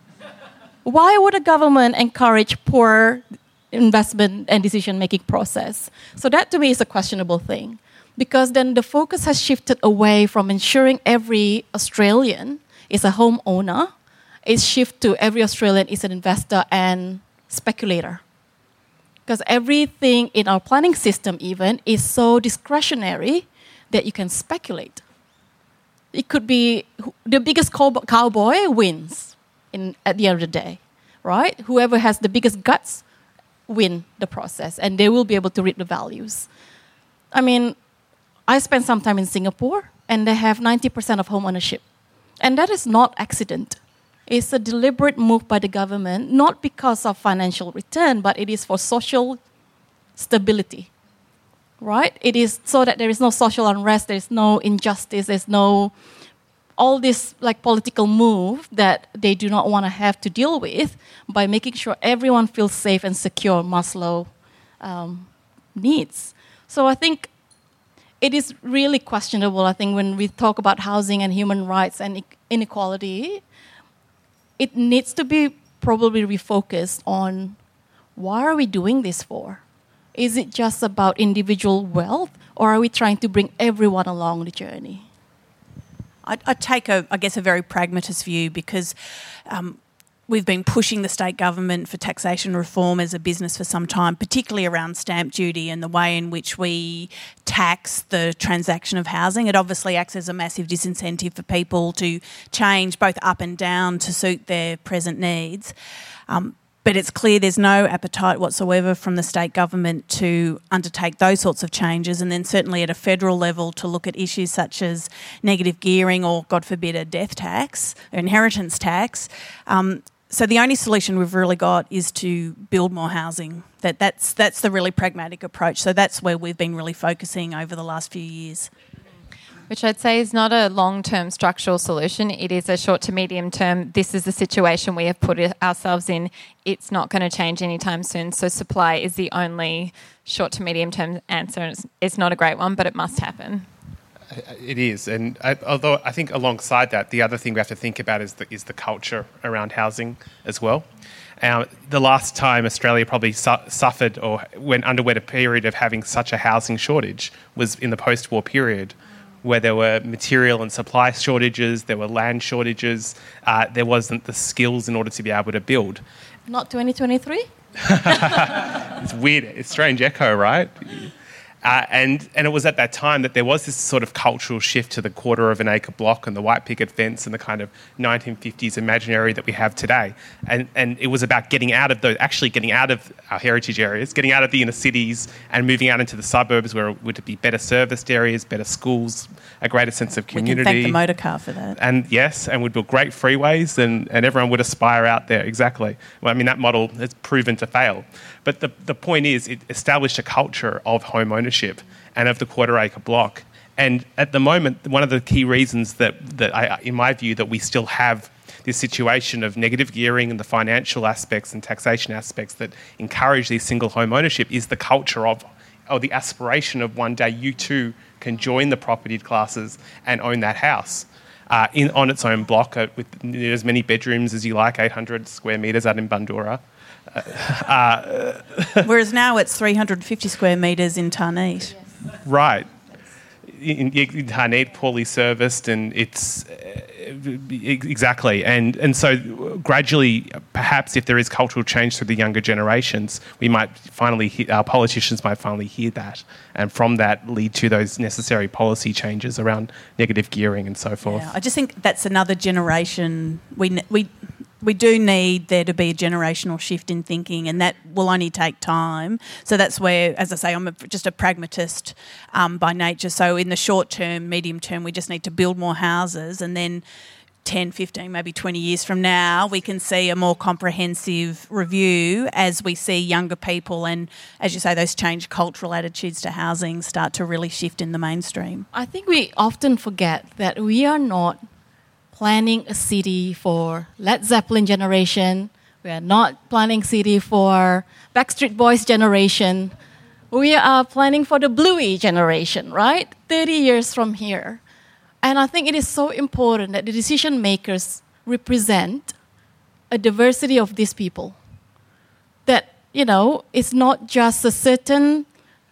Why would a government encourage poor investment and decision-making process? So that to me is a questionable thing. Because then the focus has shifted away from ensuring every Australian is a homeowner. It's shifted to every Australian is an investor and speculator. Because everything in our planning system even is so discretionary that you can speculate. It could be the biggest cowboy wins in, at the end of the day, right? Whoever has the biggest guts win the process, and they will be able to reap the values. I mean, I spent some time in Singapore, and they have ninety percent of home ownership. And that is not accident. It's a deliberate move by the government, not because of financial return, but it is for social stability, right? It is so that there is no social unrest, there is no injustice, there's no all this like political move that they do not want to have to deal with by making sure everyone feels safe and secure, Maslow um, needs. So I think it is really questionable, I think, when we talk about housing and human rights and inequality. it needs to be probably refocused on why are we doing this for? Is it just about individual wealth, or are we trying to bring everyone along the journey? I, I take, a, I guess, a very pragmatist view because um, we've been pushing the state government for taxation reform as a business for some time, particularly around stamp duty and the way in which we tax the transaction of housing. It obviously acts as a massive disincentive for people to change both up and down to suit their present needs. Um, But it's clear there's no appetite whatsoever from the state government to undertake those sorts of changes, and then certainly at a federal level to look at issues such as negative gearing or, God forbid, a death tax, or inheritance tax. Um, so the only solution we've really got is to build more housing. That that's that's the really pragmatic approach. So that's where we've been really focusing over the last few years. Which I'd say is not a long-term structural solution. It is a short to medium term. This is the situation we have put ourselves in. It's not going to change anytime soon. So supply is the only short to medium term answer. It's, it's not a great one, but it must happen. It is, and I, although I think alongside that, the other thing we have to think about is the, is the culture around housing as well. Um, the last time Australia probably su- suffered or went underwent a period of having such a housing shortage was in the post-war period, where there were material and supply shortages, there were land shortages, uh, there wasn't the skills in order to be able to build. Not twenty twenty-three? It's weird, it's strange echo, right? Uh, and, and it was at that time that there was this sort of cultural shift to the quarter of an acre block and the white picket fence and the kind of nineteen fifties imaginary that we have today. And, and it was about getting out of those, actually getting out of our heritage areas, getting out of the inner cities and moving out into the suburbs where it would be better serviced areas, better schools, a greater sense of community. We can thank the motor car for that. And yes, and we'd build great freeways and, and everyone would aspire out there, exactly. Well, I mean, that model has proven to fail. But the, the point is, it established a culture of home ownership and of the quarter acre block. And at the moment, one of the key reasons that, that I, in my view, that we still have this situation of negative gearing and the financial aspects and taxation aspects that encourage these single home ownership is the culture of, or the aspiration of one day you too can join the property classes and own that house. Uh, in, on its own block uh, with as many bedrooms as you like, eight hundred square metres out in Bundoora. Uh, uh, Whereas now it's three hundred fifty square metres in Tarneit. Right. In, in Tarneit, poorly serviced, and it's uh, exactly. And and so gradually, perhaps if there is cultural change through the younger generations, we might finally, he- our politicians might finally hear that, and from that lead to those necessary policy changes around negative gearing and so forth. Yeah, I just think that's another generation. We we. We do need there to be a generational shift in thinking, and that will only take time. So that's where, as I say, I'm a, just a pragmatist um, by nature. So in the short term, medium term, we just need to build more houses, and then ten, fifteen, maybe twenty years from now, we can see a more comprehensive review as we see younger people and, as you say, those changed cultural attitudes to housing start to really shift in the mainstream. I think we often forget that we are not planning a city for Led Zeppelin generation. We are not planning city for Backstreet Boys generation. We are planning for the Bluey generation, right? thirty years from here. And I think it is so important that the decision makers represent a diversity of these people. That, you know, it's not just a certain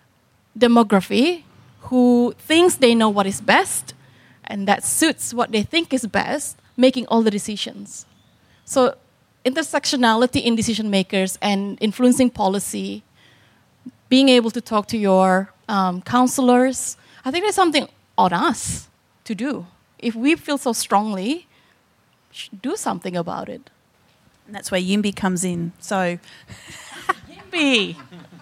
demography who thinks they know what is best, and that suits what they think is best, making all the decisions. So intersectionality in decision makers and influencing policy, being able to talk to your um, counselors, I think there's something on us to do. If we feel so strongly, do something about it. And that's where Yimby comes in. So, Yimby!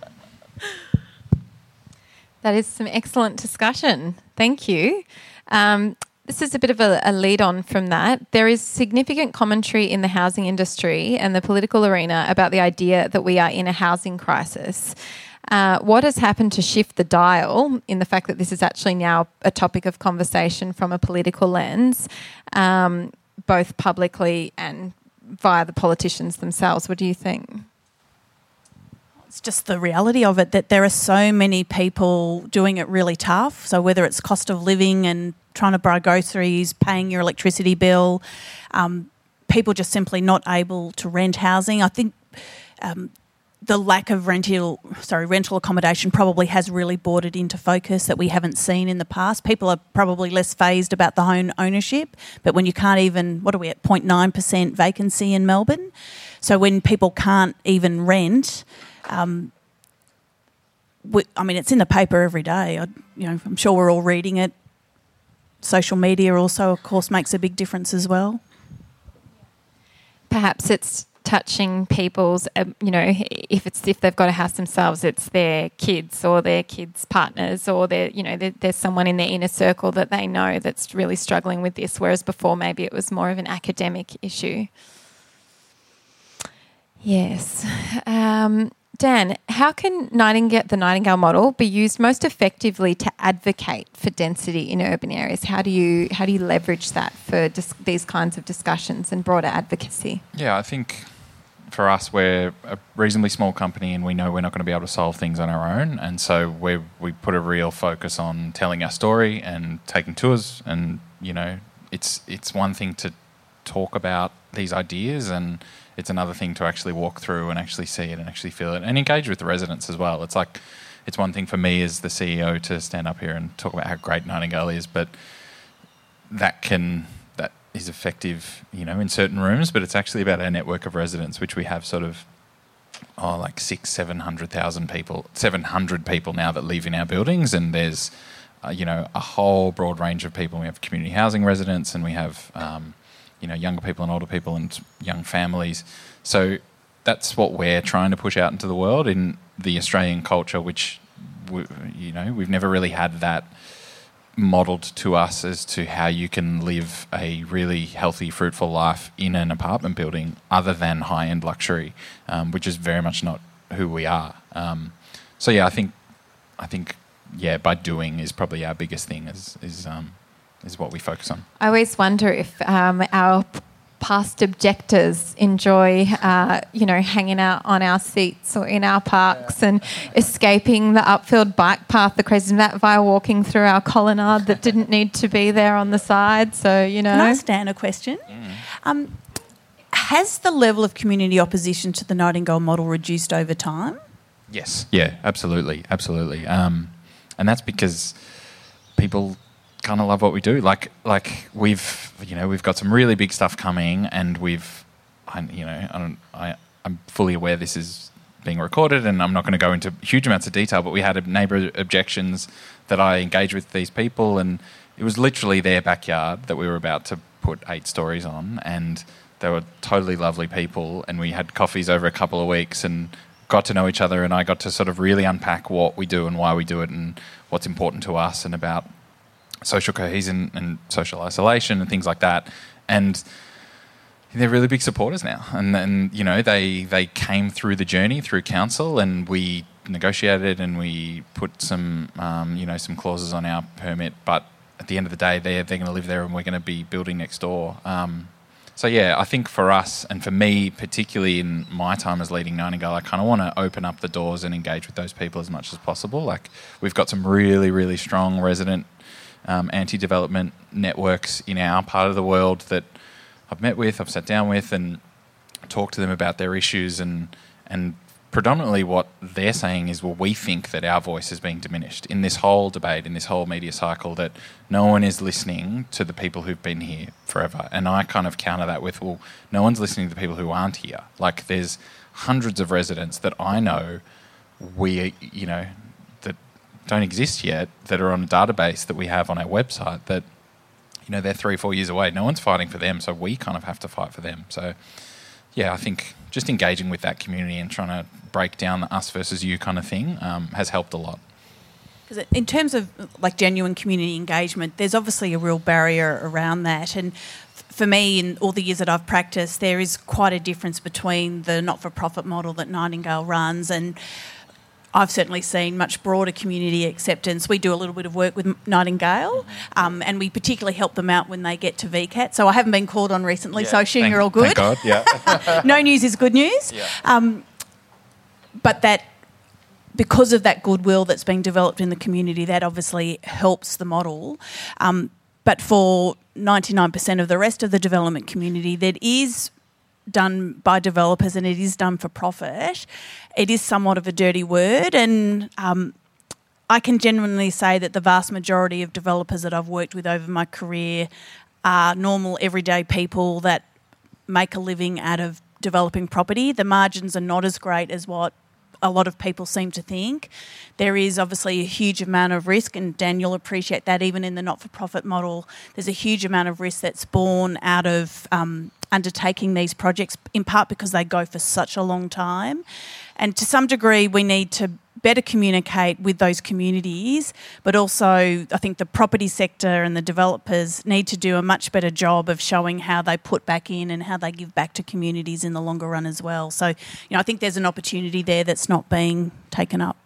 That is some excellent discussion. Thank you. Um, this is a bit of a, a lead on from that. There is significant commentary in the housing industry and the political arena about the idea that we are in a housing crisis. Uh, what has happened to shift the dial in the fact that this is actually now a topic of conversation from a political lens, um, both publicly and via the politicians themselves? What do you think? It's just the reality of it, that there are so many people doing it really tough. So whether it's cost of living and trying to buy groceries, paying your electricity bill, um, people just simply not able to rent housing. I think um, the lack of rental, sorry, rental accommodation probably has really brought it into focus that we haven't seen in the past. People are probably less phased about the home ownership, but when you can't even, what are we at, zero point nine percent vacancy in Melbourne? So when people can't even rent, um, we, I mean, it's in the paper every day. I, you know, I'm sure we're all reading it. Social media also, of course, makes a big difference as well. Perhaps it's touching people's, um, you know, if it's if they've got a house themselves, it's their kids or their kids' partners, or their, you know, there's someone in their inner circle that they know that's really struggling with this. Whereas before, maybe it was more of an academic issue. Yes. Um, Dan, how can Nightingale, the Nightingale model be used most effectively to advocate for density in urban areas? How do you how do you leverage that for dis- these kinds of discussions and broader advocacy? Yeah, I think for us, we're a reasonably small company and we know we're not going to be able to solve things on our own. And so we we put a real focus on telling our story and taking tours. And, you know, it's it's one thing to talk about these ideas, and it's another thing to actually walk through and actually see it and actually feel it and engage with the residents as well. It's like, it's one thing for me as the C E O to stand up here and talk about how great Nightingale is, but that can, that is effective, you know, in certain rooms, but it's actually about our network of residents, which we have sort of, oh, like six, seven hundred thousand people, seven hundred people now that live in our buildings, and there's, uh, you know, a whole broad range of people. We have community housing residents, and we have, um, you know, younger people and older people and young families. So that's what we're trying to push out into the world in the Australian culture, which, we, you know, we've never really had that modelled to us as to how you can live a really healthy, fruitful life in an apartment building other than high-end luxury, um, which is very much not who we are. Um, so, yeah, I think, I think, yeah, by doing is probably our biggest thing is, is um, is what we focus on. I always wonder if um, our p- past objectors enjoy, uh, you know, hanging out on our seats or in our parks, yeah, and escaping the upfield bike path, the crazy that via walking through our colonnade that didn't need to be there on the side. So, you know. Can I ask Dan a question? Mm. Um, has the level of community opposition to the Nightingale model reduced over time? Yes. Yeah, absolutely. Absolutely. Um, and that's because people kind of love what we do. Like, like we've, you know, we've got some really big stuff coming, and we've, I, you know, I don't, I, I'm fully aware this is being recorded, and I'm not going to go into huge amounts of detail. But we had neighbour objections that I engaged with these people, and it was literally their backyard that we were about to put eight stories on, and they were totally lovely people, and we had coffees over a couple of weeks and got to know each other, and I got to sort of really unpack what we do and why we do it and what's important to us and about social cohesion and social isolation and things like that. And they're really big supporters now. And then, you know, they they came through the journey through council, and we negotiated and we put some, um, you know, some clauses on our permit. But at the end of the day, they're, they're going to live there and we're going to be building next door. Um, so, yeah, I think for us and for me, particularly in my time as leading Nightingale, I kind of want to open up the doors and engage with those people as much as possible. Like, we've got some really, really strong resident Um, anti-development networks in our part of the world that I've met with, I've sat down with and talked to them about their issues, and and predominantly what they're saying is, well, we think that our voice is being diminished in this whole debate, in this whole media cycle, that no one is listening to the people who've been here forever. And I kind of counter that with, well, no one's listening to the people who aren't here. Like, there's hundreds of residents that I know we, you know, don't exist yet, that are on a database that we have on our website, that, you know, they're three, four years away. No one's fighting for them, so we kind of have to fight for them. So, yeah, I think just engaging with that community and trying to break down the us versus you kind of thing um, has helped a lot. Because in terms of, like, genuine community engagement, there's obviously a real barrier around that. And for me, in all the years that I've practiced, there is quite a difference between the not-for-profit model that Nightingale runs, and I've certainly seen much broader community acceptance. We do a little bit of work with Nightingale, um, and we particularly help them out when they get to V CAT. So I haven't been called on recently, yeah, so I assume thank, you're all good. Thank God, yeah. No news is good news. Yeah. Um, but that, because of that goodwill that's being developed in the community, that obviously helps the model. Um, but for ninety-nine percent of the rest of the development community that is done by developers and it is done for profit, it is somewhat of a dirty word. And um, I can genuinely say that the vast majority of developers that I've worked with over my career are normal, everyday people that make a living out of developing property. The margins are not as great as what a lot of people seem to think. There is obviously a huge amount of risk, and Dan, you'll appreciate that even in the not-for-profit model, there's a huge amount of risk that's born out of um, undertaking these projects, in part because they go for such a long time. And to some degree, we need to better communicate with those communities, but also I think the property sector and the developers need to do a much better job of showing how they put back in and how they give back to communities in the longer run as well. So, you know, I think there's an opportunity there that's not being taken up.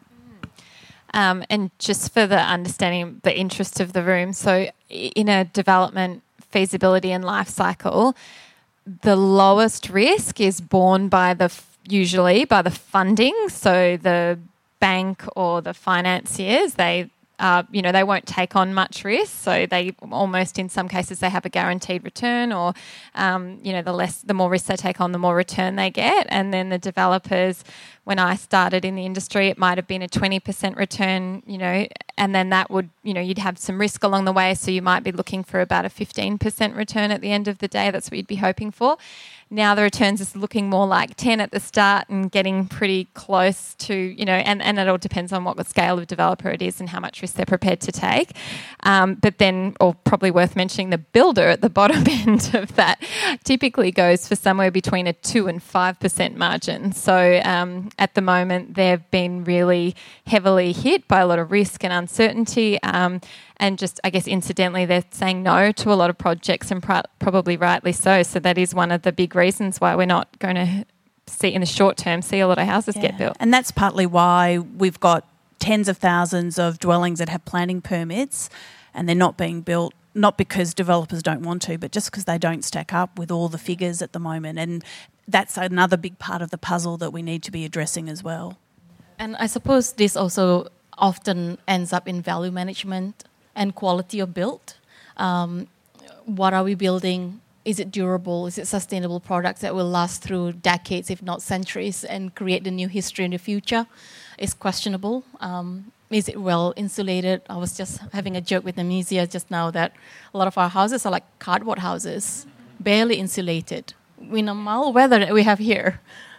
Um, and just for the understanding the interest of the room, so in a development feasibility and life cycle, the lowest risk is borne by the usually by the funding, so the bank or the financiers, they uh, you know, they won't take on much risk, so they almost in some cases they have a guaranteed return, or um, you know, the less the more risk they take on, the more return they get. And then the developers, when I started in the industry, it might have been a twenty percent return, you know, and then that would, you know, you'd have some risk along the way, so you might be looking for about a fifteen percent return at the end of the day. That's what you'd be hoping for. Now the returns is looking more like ten at the start and getting pretty close to, you know, and, and it all depends on what the scale of developer it is and how much risk they're prepared to take. Um, but then, or probably worth mentioning, the builder at the bottom end of that typically goes for somewhere between a two and five percent margin. So um, at the moment, they've been really heavily hit by a lot of risk and uncertainty. Um, And just, I guess, incidentally, they're saying no to a lot of projects, and pro- probably rightly so. So that is one of the big reasons why we're not going to see, in the short term, see a lot of houses yeah. get built. And that's partly why we've got tens of thousands of dwellings that have planning permits and they're not being built, not because developers don't want to, but just because they don't stack up with all the figures at the moment. And that's another big part of the puzzle that we need to be addressing as well. And I suppose this also often ends up in value management and quality of build. Um, what are we building? Is it durable? Is it sustainable products that will last through decades, if not centuries, and create the new history in the future? It's questionable. Um, is it well insulated? I was just having a joke with Amesia just now that a lot of our houses are like cardboard houses, barely insulated in a mild weather that we have here.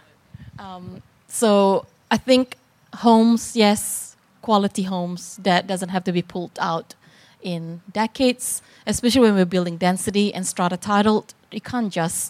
Um, so I think homes, yes, quality homes that doesn't have to be pulled out in decades, especially when we're building density and strata titled. You can't just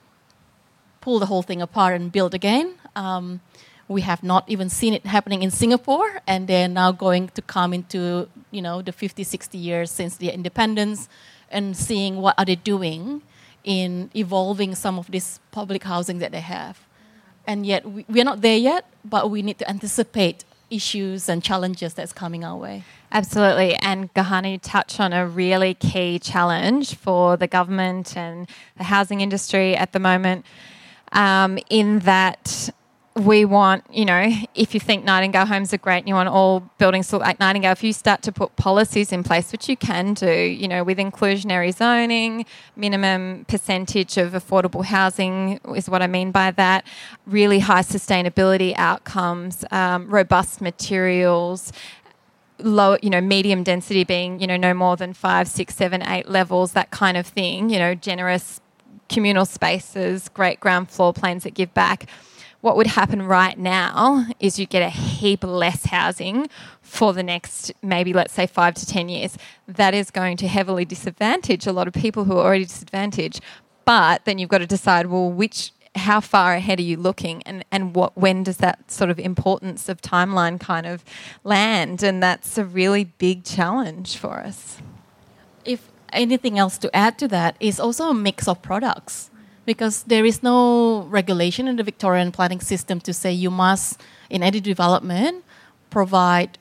pull the whole thing apart and build again. Um, we have not even seen it happening in Singapore, and they're now going to come into, you know, the fifty, sixty years since their independence, and seeing what are they doing in evolving some of this public housing that they have. And yet we, we're not there yet, but we need to anticipate issues and challenges that's coming our way. Absolutely. And Gahani, you touch on a really key challenge for the government and the housing industry at the moment, um, in that we want, you know, if you think Nightingale homes are great and you want all buildings to look like Nightingale, if you start to put policies in place, which you can do, you know, with inclusionary zoning, minimum percentage of affordable housing is what I mean by that, really high sustainability outcomes, um, robust materials, low, you know, medium density being, you know, no more than five, six, seven, eight levels, that kind of thing, you know, generous communal spaces, great ground floor plans that give back. What would happen right now is you get a heap less housing for the next maybe, let's say, five to ten years. That is going to heavily disadvantage a lot of people who are already disadvantaged. But then you've got to decide, well, which, how far ahead are you looking, and, and what, when does that sort of importance of timeline kind of land? And that's a really big challenge for us. If anything else to add to that, is also a mix of products. Because there is no regulation in the Victorian planning system to say you must, in any development, provide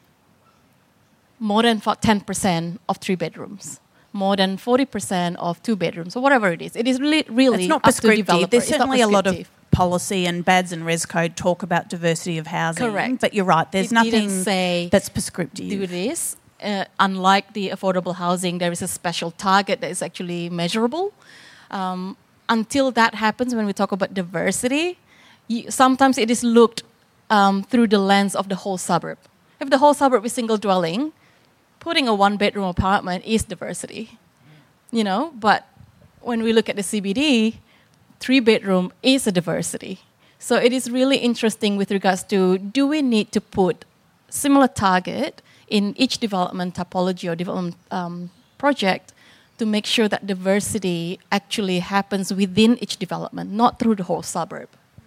more than ten percent of three bedrooms, more than forty percent of two bedrooms, or whatever it is. It is really, really it's not up to prescriptive. developer. There's It's not certainly a lot of prescriptive. policy, and B A Ds and Res Code talk about diversity of housing. Correct. But you're right, there's It nothing didn't say that's prescriptive. do this. uh, unlike the affordable housing, there is a special target that is actually measurable. Um, until that happens, when we talk about diversity, you, sometimes it is looked um, through the lens of the whole suburb. If the whole suburb is single dwelling, putting a one-bedroom apartment is diversity, you know. But when we look at the C B D, three-bedroom is a diversity. So it is really interesting with regards to, do we need to put similar target in each development typology or development um, project to make sure that diversity actually happens within each development, not through the whole suburb.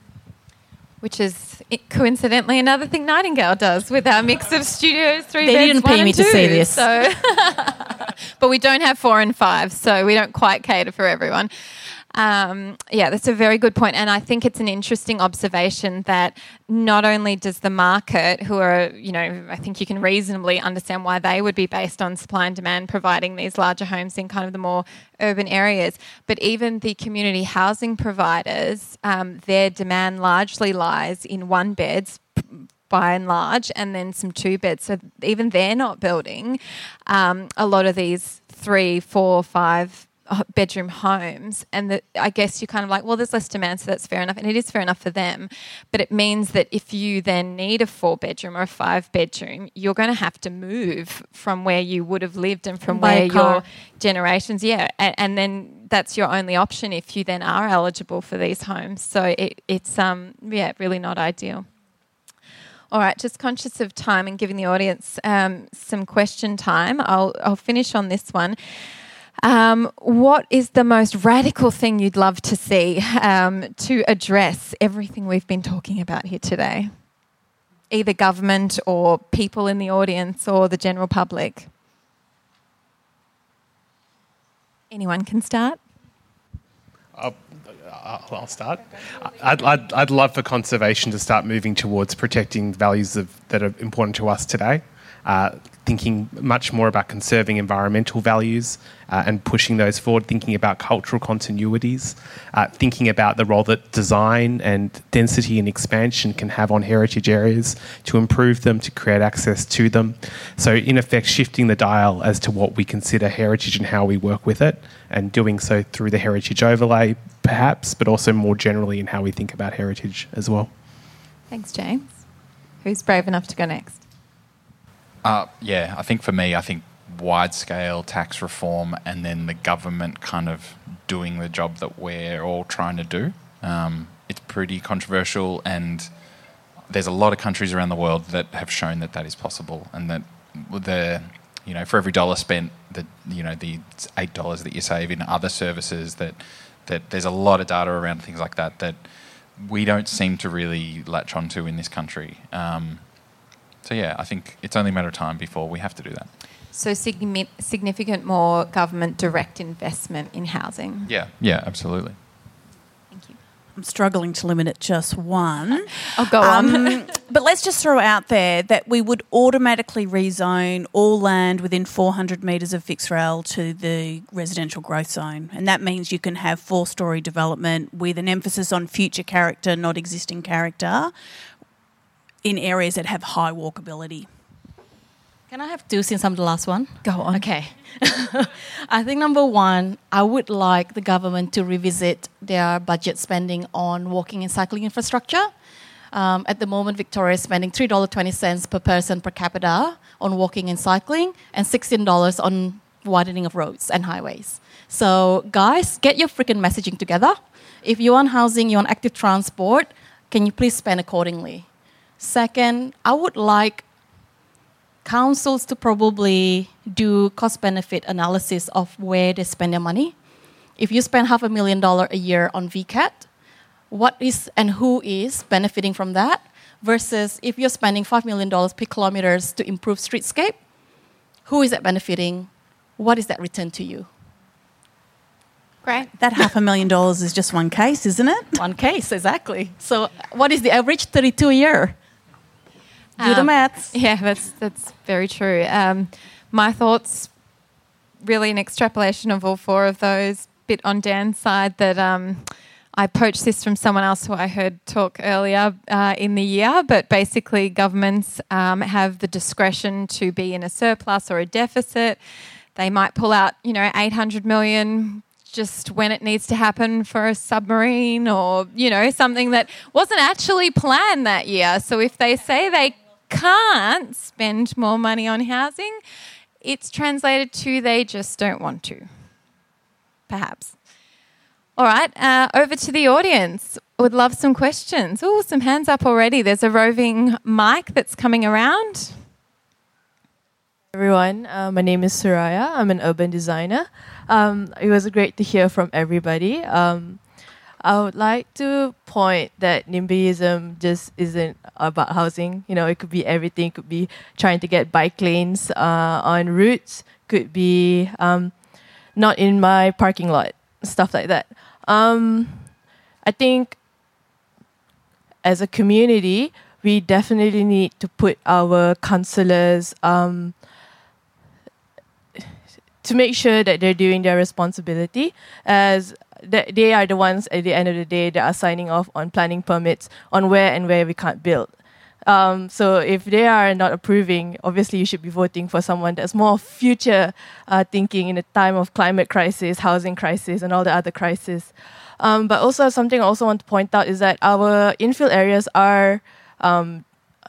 Which is coincidentally another thing Nightingale does with our mix of studios, three They beds, didn't one pay and me to two, say this. So but we don't have four and five, so we don't quite cater for everyone. Um, yeah, that's a very good point. And I think it's an interesting observation that not only does the market, who are, you know, I think you can reasonably understand why they would be based on supply and demand, providing these larger homes in kind of the more urban areas, but even the community housing providers, um, their demand largely lies in one beds, by and large, and then some two beds. So even they're not building um, a lot of these three, four, five bedroom homes, and the, I guess you're kind of like, well, there's less demand, so that's fair enough, and it is fair enough for them. But it means that if you then need a four bedroom or a five bedroom, you're going to have to move from where you would have lived and from Buy a where car. your generations, yeah, and, and then that's your only option if you then are eligible for these homes. So it, it's um yeah, really not ideal. All right, just conscious of time and giving the audience um, some question time, I'll I'll finish on this one. Um, what is the most radical thing you'd love to see um, to address everything we've been talking about here today? Either government or people in the audience or the general public. Anyone can start? I'll, I'll start. I'd, I'd, I'd love for conservation to start moving towards protecting values of, that are important to us today. Uh, thinking much more about conserving environmental values uh, and pushing those forward, thinking about cultural continuities, uh, thinking about the role that design and density and expansion can have on heritage areas to improve them, to create access to them. So in effect, shifting the dial as to what we consider heritage and how we work with it, and doing so through the heritage overlay perhaps, but also more generally in how we think about heritage as well. Thanks, James. Who's brave enough to go next? Uh, yeah, I think for me, I think wide-scale tax reform and then the government kind of doing the job that we're all trying to do. Um, it's pretty controversial, and there's a lot of countries around the world that have shown that that is possible, and that the, you know, for every dollar spent, the, you know, the eight dollars that you save in other services, that that there's a lot of data around things like that that we don't seem to really latch onto in this country. Um, So, yeah, I think it's only a matter of time before we have to do that. So signi- significant more government direct investment in housing. Yeah, yeah, absolutely. Thank you. I'm struggling to limit it just one. I'll go on. Um, but let's just throw out there that we would automatically rezone all land within four hundred metres of fixed rail to the residential growth zone. And that means you can have four-storey development with an emphasis on future character, not existing character, in areas that have high walkability. Can I have two since I'm the last one? Go on. Okay. I think number one, I would like the government to revisit their budget spending on walking and cycling infrastructure. Um, at the moment, Victoria is spending three dollars twenty per person per capita on walking and cycling, and sixteen dollars on widening of roads and highways. So guys, get your freaking messaging together. If you want housing, you want active transport, can you please spend accordingly? Second, I would like councils to probably do cost-benefit analysis of where they spend their money. If you spend half a million dollars a year on V CAT, what is and who is benefiting from that? Versus if you're spending five million dollars per kilometers to improve streetscape, who is that benefiting? What is that return to you? Great. That half a million dollars is just one case, isn't it? One case, exactly. So what is the average? thirty-two a year. Do the Um, maths. Yeah, that's that's very true. Um, my thoughts, really an extrapolation of all four of those. Bit on Dan's side that um, I poached this from someone else who I heard talk earlier uh, in the year, but basically governments um, have the discretion to be in a surplus or a deficit. They might pull out, you know, eight hundred million just when it needs to happen for a submarine or, you know, something that wasn't actually planned that year. So if they say they can't spend more money on housing, it's translated to they just don't want to, perhaps. All right, uh, over to the audience. Would love some questions. Oh, some hands up already. There's a roving mic that's coming around. Everyone, uh, my name is Soraya. I'm an urban designer. Um, it was great to hear from everybody. Um, I would like to point that NIMBYism just isn't about housing. You know, it could be everything. It could be trying to get bike lanes uh, on routes. Could be um, not in my parking lot, stuff like that. Um, I think as a community, we definitely need to put our councillors um, to make sure that they're doing their responsibility, as th- they are the ones at the end of the day that are signing off on planning permits on where and where we can't build. Um, so if they are not approving, obviously you should be voting for someone that's more future uh, thinking in a time of climate crisis, housing crisis, and all the other crises. Um, but also something I also want to point out is that our infill areas are um,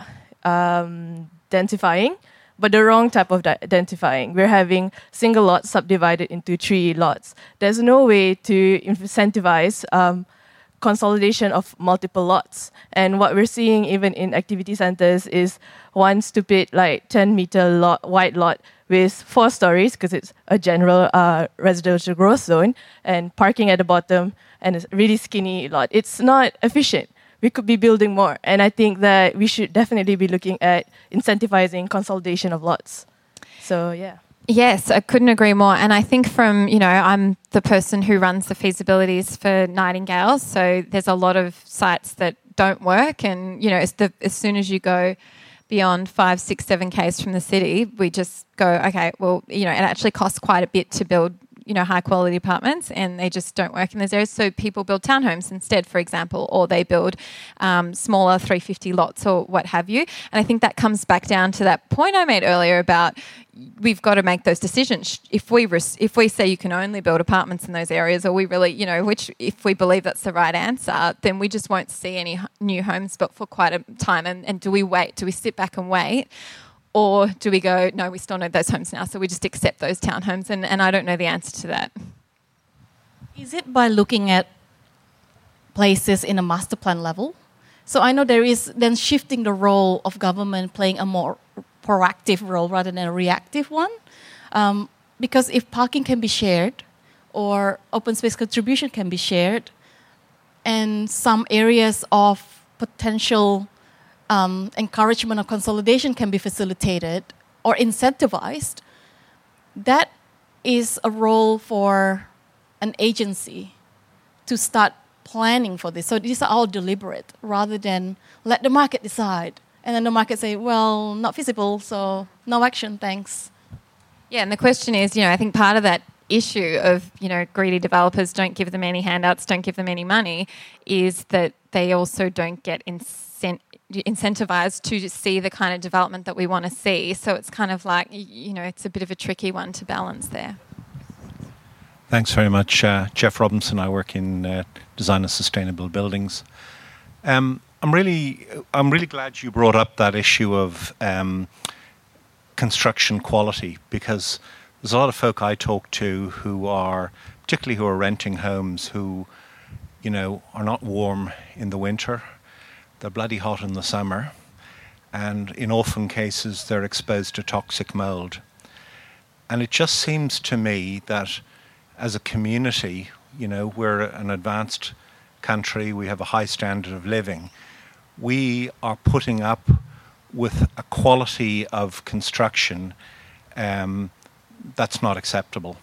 um, densifying, but the wrong type of di- densifying. We're having single lots subdivided into three lots. There's no way to incentivize um, consolidation of multiple lots. And what we're seeing even in activity centers is one stupid like ten meter lot, wide lot with four stories because it's a general uh, residential growth zone and parking at the bottom and a really skinny lot. It's not efficient. We could be building more. And I think that we should definitely be looking at incentivizing consolidation of lots. So, yeah. Yes, I couldn't agree more. And I think from, you know, I'm the person who runs the feasibilities for Nightingale. So there's a lot of sites that don't work. And, you know, as, the, as soon as you go beyond five, six, seven Ks from the city, we just go, okay, well, you know, it actually costs quite a bit to build, you know, high quality apartments, and they just don't work in those areas. So people build townhomes instead, for example, or they build um, smaller three fifty lots or what have you. And I think that comes back down to that point I made earlier about we've got to make those decisions. If we res- if we say you can only build apartments in those areas, or we really, you know, which if we believe that's the right answer, then we just won't see any new homes built for quite a time. And, and do we wait? Do we sit back and wait? Or do we go, no, we still need those homes now, so we just accept those townhomes? And, and I don't know the answer to that. Is it by looking at places in a master plan level? So I know there is then shifting the role of government playing a more proactive role rather than a reactive one. Um, because if parking can be shared or open space contribution can be shared, and some areas of potential Um, encouragement of consolidation can be facilitated or incentivized, that is a role for an agency to start planning for this. So these are all deliberate rather than let the market decide. And then the market say, well, not feasible, so no action, thanks. Yeah, and the question is, you know, I think part of that issue of, you know, greedy developers don't give them any handouts, don't give them any money, is that they also don't get incent- incentivized to see the kind of development that we want to see. So it's kind of like, you know, it's a bit of a tricky one to balance there. Thanks very much. Uh, Jeff Robinson. I work in uh, design of sustainable buildings. Um, I'm really, I'm really glad you brought up that issue of um, construction quality, because there's a lot of folk I talk to who are, particularly who are renting homes, who, you know, are not warm in the winter. They're bloody hot in the summer, and in often cases they're exposed to toxic mold. And it just seems to me that as a community, you know, we're an advanced country, we have a high standard of living. We are putting up with a quality of construction um, that's not acceptable.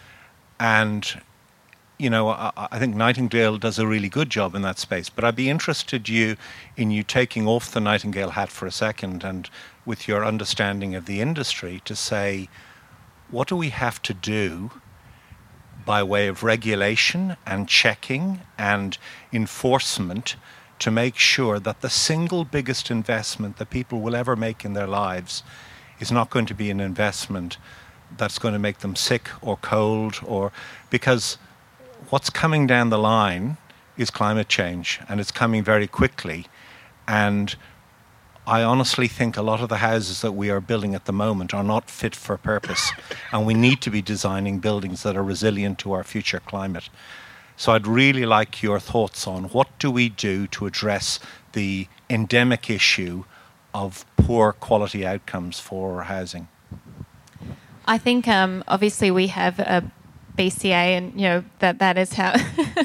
And you know, I, I think Nightingale does a really good job in that space. But I'd be interested you in you taking off the Nightingale hat for a second, and with your understanding of the industry, to say, what do we have to do by way of regulation and checking and enforcement to make sure that the single biggest investment that people will ever make in their lives is not going to be an investment that's going to make them sick or cold, or because what's coming down the line is climate change, and it's coming very quickly. And I honestly think a lot of the houses that we are building at the moment are not fit for purpose, and we need to be designing buildings that are resilient to our future climate. So I'd really like your thoughts on what do we do to address the endemic issue of poor quality outcomes for housing. I think um, obviously we have a B C A, and you know that that is how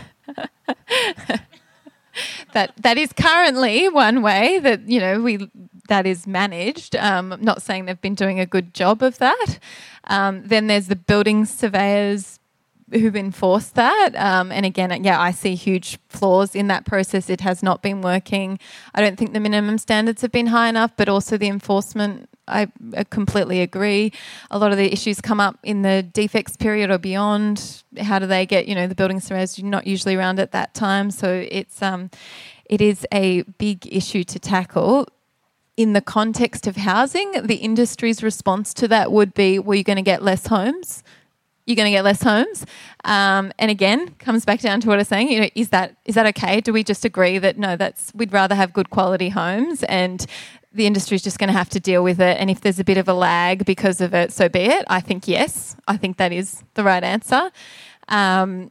that that is currently one way that you know we that is managed. Um, I'm not saying they've been doing a good job of that. Um, then there's the building surveyors who've enforced that. Um, and again, yeah, I see huge flaws in that process. It has not been working. I don't think the minimum standards have been high enough, but also the enforcement, I, I completely agree. A lot of the issues come up in the defects period or beyond. How do they get, you know, the building surveyors are not usually around at that time. So it's um, it is a big issue to tackle. In the context of housing, the industry's response to that would be, well, you're going to get less homes. You're going to get less homes. Um, and again, comes back down to what I was saying, you know, is that is that okay? Do we just agree that, no, that's we'd rather have good quality homes and the industry's just going to have to deal with it, and if there's a bit of a lag because of it, so be it? I think yes. I think that is the right answer. Um,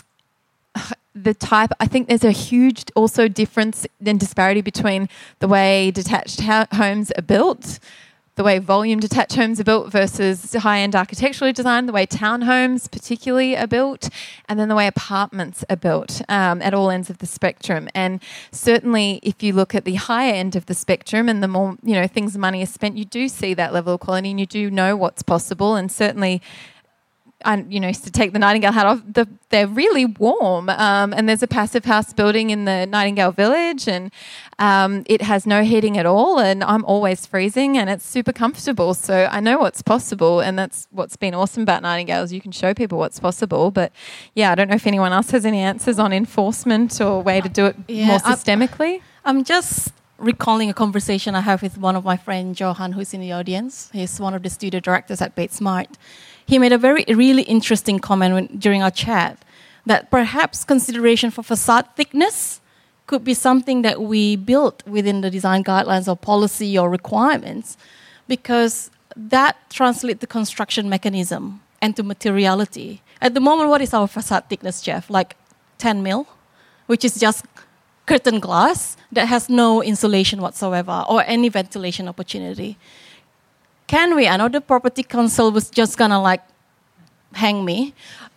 the type, I think there's a huge also difference and disparity between the way detached ho- homes are built, the way volume detached homes are built versus high-end architecturally designed, the way townhomes particularly are built, and then the way apartments are built um, at all ends of the spectrum. And certainly if you look at the higher end of the spectrum and the more, you know, things money is spent, you do see that level of quality and you do know what's possible. And certainly, I, you know, to take the Nightingale hat off, the, they're really warm. Um, and there's a passive house building in the Nightingale Village, and um, it has no heating at all. And I'm always freezing, and it's super comfortable. So I know what's possible, and that's what's been awesome about Nightingale is you can show people what's possible. But yeah, I don't know if anyone else has any answers on enforcement or way to do it yeah, more systemically. I'm, I'm just recalling a conversation I have with one of my friends, Johan, who's in the audience. He's one of the studio directors at Bates Smart. He made a very, really interesting comment when, during our chat that perhaps consideration for facade thickness could be something that we built within the design guidelines or policy or requirements, because that translates to construction mechanism and to materiality. At the moment, what is our facade thickness, Jeff? Like ten mil, which is just curtain glass that has no insulation whatsoever or any ventilation opportunity. Can we, I know the property council was just gonna like hang me.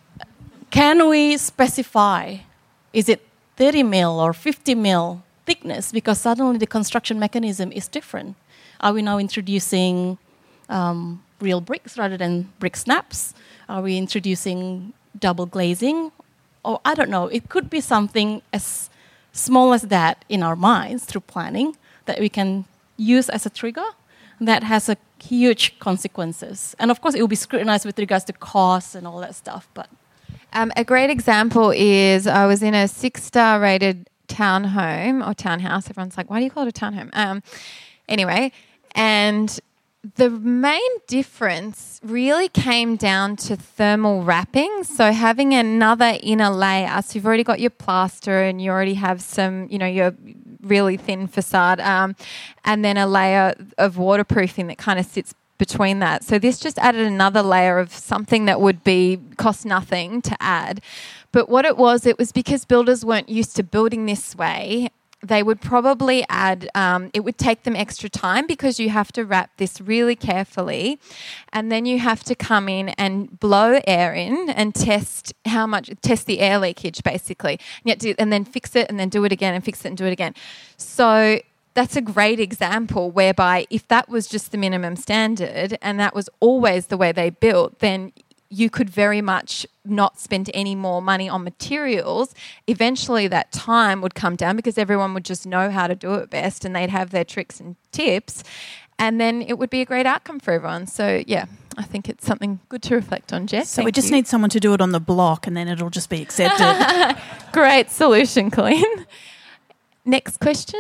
Can we specify, is it thirty mil or fifty mil thickness? Because suddenly the construction mechanism is different. Are we now introducing um, real bricks rather than brick snaps? Are we introducing double glazing? Or I don't know, it could be something as small as that in our minds through planning that we can use as a trigger that has a huge consequences. And of course, it will be scrutinized with regards to costs and all that stuff. But um, a great example is I was in a six-star rated townhome or townhouse. Everyone's like, why do you call it a townhome? Um, anyway, and the main difference really came down to thermal wrapping. So having another inner layer. So you've already got your plaster and you already have some, you know, your really thin facade, um, and then a layer of waterproofing that kind of sits between that. So this just added another layer of something that would be cost nothing to add. But what it was, it was because builders weren't used to building this way. They would probably add, um, it would take them extra time because you have to wrap this really carefully, and then you have to come in and blow air in and test how much, test the air leakage basically, and, you have to, and then fix it and then do it again and fix it and do it again. So that's a great example whereby if that was just the minimum standard and that was always the way they built, then you could very much not spend any more money on materials. Eventually that time would come down because everyone would just know how to do it best and they'd have their tricks and tips, and then it would be a great outcome for everyone. So yeah, I think it's something good to reflect on, Jeff. So Thank we just you. need someone to do it on the block and then it'll just be accepted. Great solution, Colleen. Next question.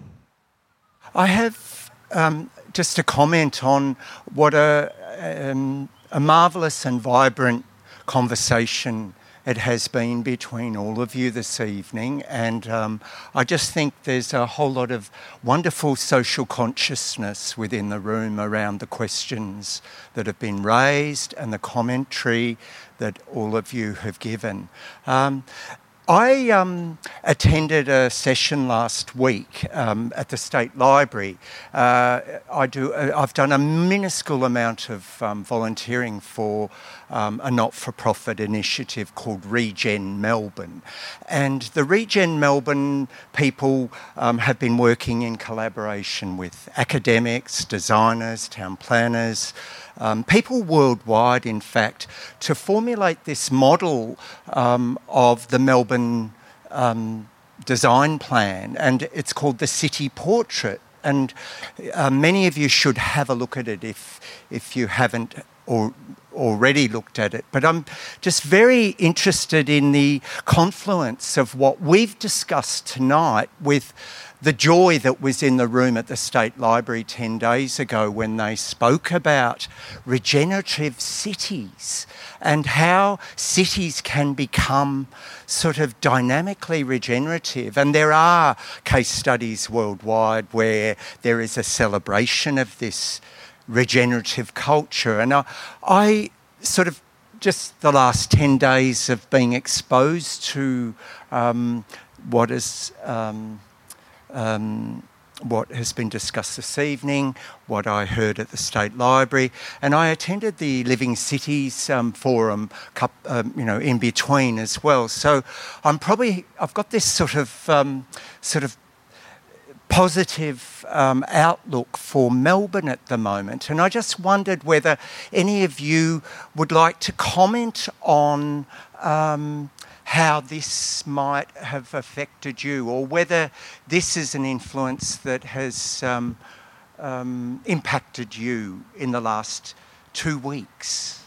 I have um, just a comment on what a, um, a marvellous and vibrant conversation it has been between all of you this evening, and um, I just think there's a whole lot of wonderful social consciousness within the room around the questions that have been raised and the commentary that all of you have given. Um, I um, attended a session last week um, at the State Library. Uh, I do, uh, I've done a minuscule amount of um, volunteering for um, a not-for-profit initiative called Regen Melbourne. And the Regen Melbourne people um, have been working in collaboration with academics, designers, town planners, Um, people worldwide, in fact, to formulate this model um, of the Melbourne um, design plan, and it's called the City Portrait. And uh, many of you should have a look at it if if you haven't or already looked at it. But I'm just very interested in the confluence of what we've discussed tonight with the joy that was in the room at the State Library ten days ago when they spoke about regenerative cities and how cities can become sort of dynamically regenerative. And there are case studies worldwide where there is a celebration of this regenerative culture. And I, I sort of just the last ten days of being exposed to um, what is... Um, Um, what has been discussed this evening, what I heard at the State Library, and I attended the Living Cities um, forum, um, you know, in between as well. So I'm probably I've got this sort of um, sort of positive um, outlook for Melbourne at the moment, and I just wondered whether any of you would like to comment on Um, how this might have affected you, or whether this is an influence that has um, um, impacted you in the last two weeks.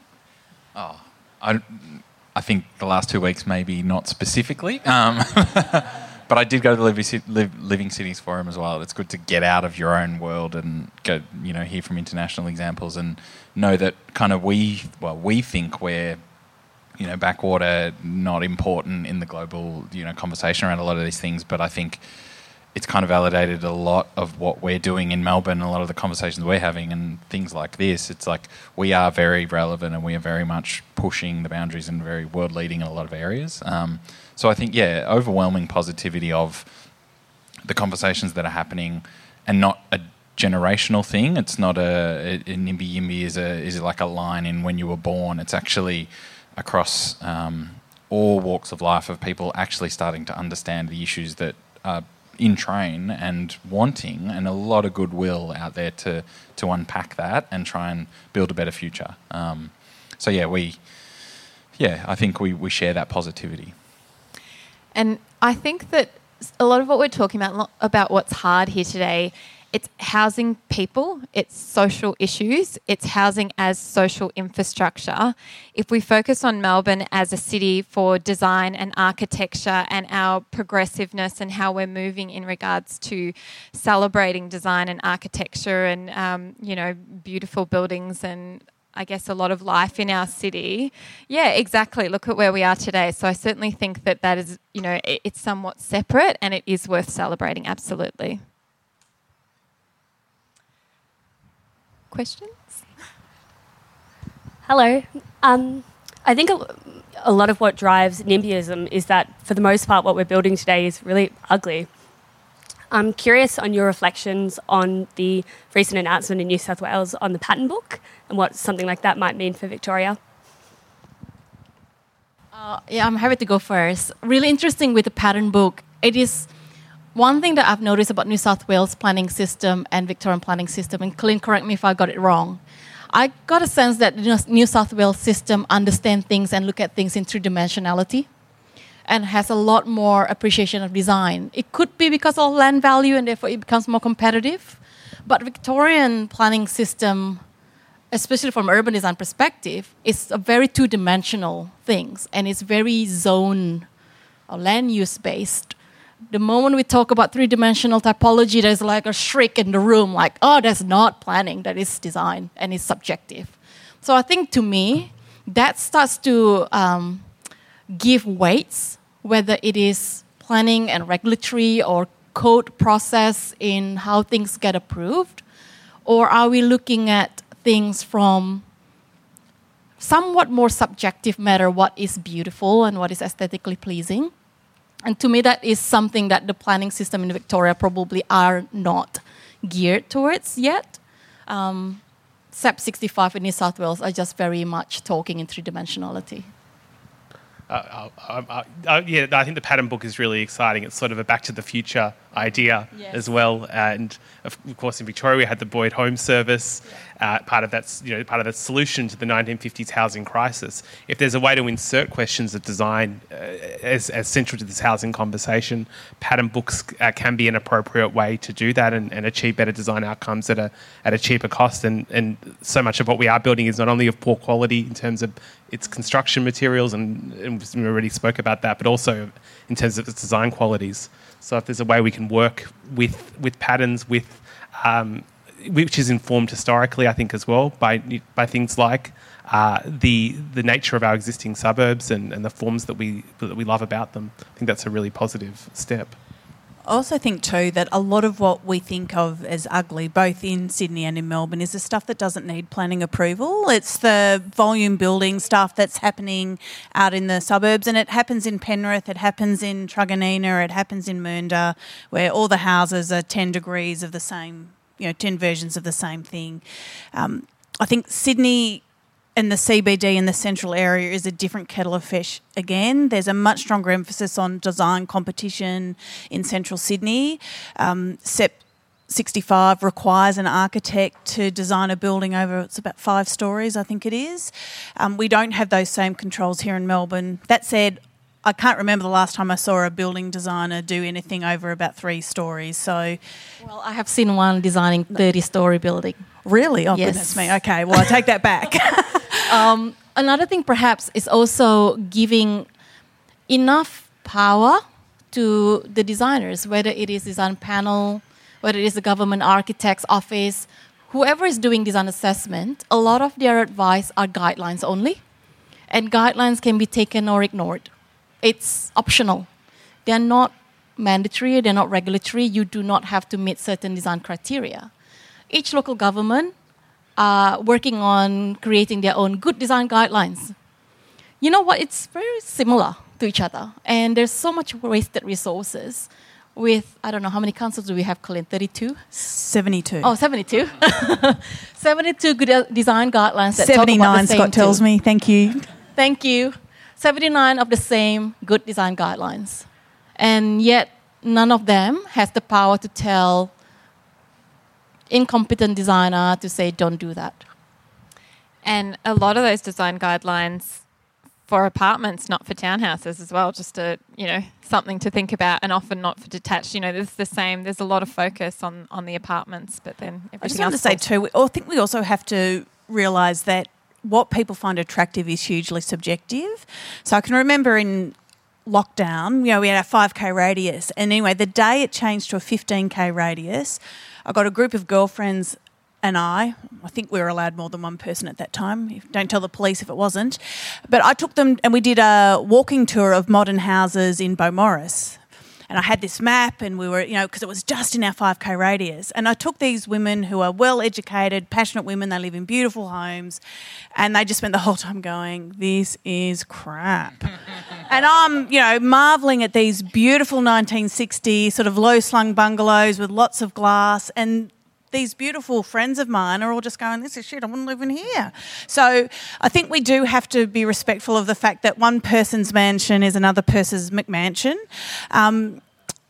Oh, I, I think the last two weeks maybe not specifically, um, but I did go to the Living, Liv, Living Cities Forum as well. It's good to get out of your own world and go, you know, hear from international examples and know that kind of we, well, we think we're, you know, backwater, not important in the global, you know, conversation around a lot of these things. But I think it's kind of validated a lot of what we're doing in Melbourne, a lot of the conversations we're having and things like this. It's like we are very relevant and we are very much pushing the boundaries and very world leading in a lot of areas. Um, so I think, yeah, overwhelming positivity of the conversations that are happening, and not a generational thing. It's not a, a, a NIMBY YIMBY is a is like a line in when you were born. It's actually across um, all walks of life of people actually starting to understand the issues that are in train and wanting, and a lot of goodwill out there to to unpack that and try and build a better future. Um, so yeah, we, yeah, I think we, we share that positivity. And I think that a lot of what we're talking about, about what's hard here today, it's housing people, it's social issues, it's housing as social infrastructure. If we focus on Melbourne as a city for design and architecture and our progressiveness and how we're moving in regards to celebrating design and architecture and, um, you know, beautiful buildings and I guess a lot of life in our city. Yeah, exactly. Look at where we are today. So I certainly think that that is, you know, it's somewhat separate and it is worth celebrating, absolutely. Questions? Hello. Um, I think a, a lot of what drives NIMBYism is that, for the most part, what we're building today is really ugly. I'm curious on your reflections on the recent announcement in New South Wales on the pattern book and what something like that might mean for Victoria. Uh, yeah, I'm happy to go first. Really interesting with the pattern book. It is one thing that I've noticed about New South Wales planning system and Victorian planning system, and Colleen, correct me if I got it wrong. I got a sense that the New South Wales system understands things and look at things in three-dimensionality and has a lot more appreciation of design. It could be because of land value and therefore it becomes more competitive. But Victorian planning system especially from urban design perspective, it's a very two-dimensional things, and it's very zone or land use based. The moment we talk about three-dimensional typology, there's like a shriek in the room, like, oh, that's not planning, that is design, and it's subjective. So I think to me, that starts to um, give weights, whether it is planning and regulatory or code process in how things get approved, or are we looking at things from somewhat more subjective matter, what is beautiful and what is aesthetically pleasing? And to me, that is something that the planning system in Victoria probably are not geared towards yet. Um, S A P sixty-five in New South Wales are just very much talking in three-dimensionality. Uh, uh, uh, uh, yeah, I think the pattern book is really exciting. It's sort of a back to the future idea yes. as well. And of course, in Victoria, we had the Boyd Home Service. Uh, part of that's you know part of the solution to the nineteen fifties housing crisis. If there's a way to insert questions of design uh, as, as central to this housing conversation, pattern books uh, can be an appropriate way to do that and, and achieve better design outcomes at a at a cheaper cost. And and so much of what we are building is not only of poor quality in terms of its construction materials, and, and we already spoke about that, but also in terms of its design qualities. So if there's a way we can work with with patterns, with um, which is informed historically, I think, as well, by by things like uh, the the nature of our existing suburbs and, and the forms that we that we love about them. I think that's a really positive step. I also think too that a lot of what we think of as ugly, both in Sydney and in Melbourne, is the stuff that doesn't need planning approval. It's the volume building stuff that's happening out in the suburbs, and it happens in Penrith, it happens in Truganina, it happens in Mernda, where all the houses are ten degrees of the same, you know, ten versions of the same thing. Um, I think Sydney and the C B D in the central area is a different kettle of fish again. There's a much stronger emphasis on design competition in central Sydney. Um, S E P sixty-five requires an architect to design a building over, it's about five stories, I think it is. Um, we don't have those same controls here in Melbourne. That said, I can't remember the last time I saw a building designer do anything over about three stories. So, well, I have seen one designing thirty-story building. Really? Oh, yes. Goodness me. Okay, well, I take that back. um, another thing perhaps is also giving enough power to the designers, whether it is design panel, whether it is the government architect's office, whoever is doing design assessment, a lot of their advice are guidelines only. And guidelines can be taken or ignored. It's optional. They're not mandatory, they're not regulatory. You do not have to meet certain design criteria. Each local government are working on creating their own good design guidelines. You know what? It's very similar to each other. And there's so much wasted resources with, I don't know, how many councils do we have, Colleen? thirty-two? seventy-two. Oh, seventy-two. seventy-two good design guidelines that seventy-nine, talk about the same Scott tells too. me. Thank you. Thank you. seventy-nine of the same good design guidelines. And yet, none of them has the power to tell incompetent designer to say, don't do that. And a lot of those design guidelines for apartments, not for townhouses as well, just a, you know, something to think about, and often not for detached. You know, there's the same, there's a lot of focus on, on the apartments, but then everything I just else want to say falls. too, I think we also have to realise that what people find attractive is hugely subjective. So I can remember in lockdown, you know, we had our five K radius, and anyway, the day it changed to a fifteen K radius, I got a group of girlfriends and I, I think we were allowed more than one person at that time. Don't tell the police if it wasn't. But I took them and we did a walking tour of modern houses in Beaumaris. And I had this map and we were, you know, because it was just in our five K radius. And I took these women who are well-educated, passionate women, they live in beautiful homes, and they just spent the whole time going, this is crap. And I'm, you know, marvelling at these beautiful nineteen sixties sort of low-slung bungalows with lots of glass, and these beautiful friends of mine are all just going, this is shit, I wouldn't live in here. So I think we do have to be respectful of the fact that one person's mansion is another person's McMansion. Um,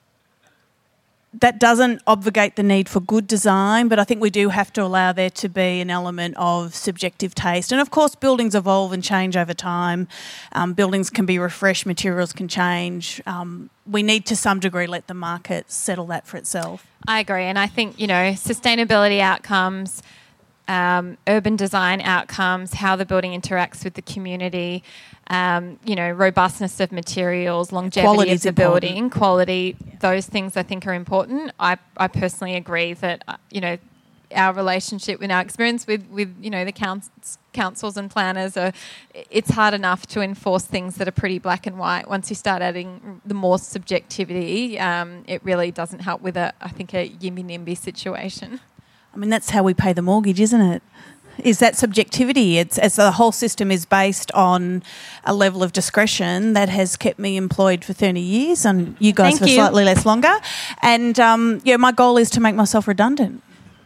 that doesn't obviate the need for good design, but I think we do have to allow there to be an element of subjective taste. And of course, buildings evolve and change over time. Um, buildings can be refreshed, materials can change. Um, we need to some degree let the market settle that for itself. I agree. And I think, you know, sustainability outcomes, um, urban design outcomes, how the building interacts with the community, um, you know, robustness of materials, longevity Quality of is the important. building, quality, those things I think are important. I, I personally agree that, uh, you know, our relationship and our experience with, with you know, the councils, councils and planners, are, it's hard enough to enforce things that are pretty black and white. Once you start adding the more subjectivity, um, it really doesn't help with, a, I think, a yimby-nimby situation. I mean, that's how we pay the mortgage, isn't it? Is that subjectivity. It's as the whole system is based on a level of discretion that has kept me employed for thirty years and you guys Thank for you. slightly less longer. And, um, yeah, my goal is to make myself redundant.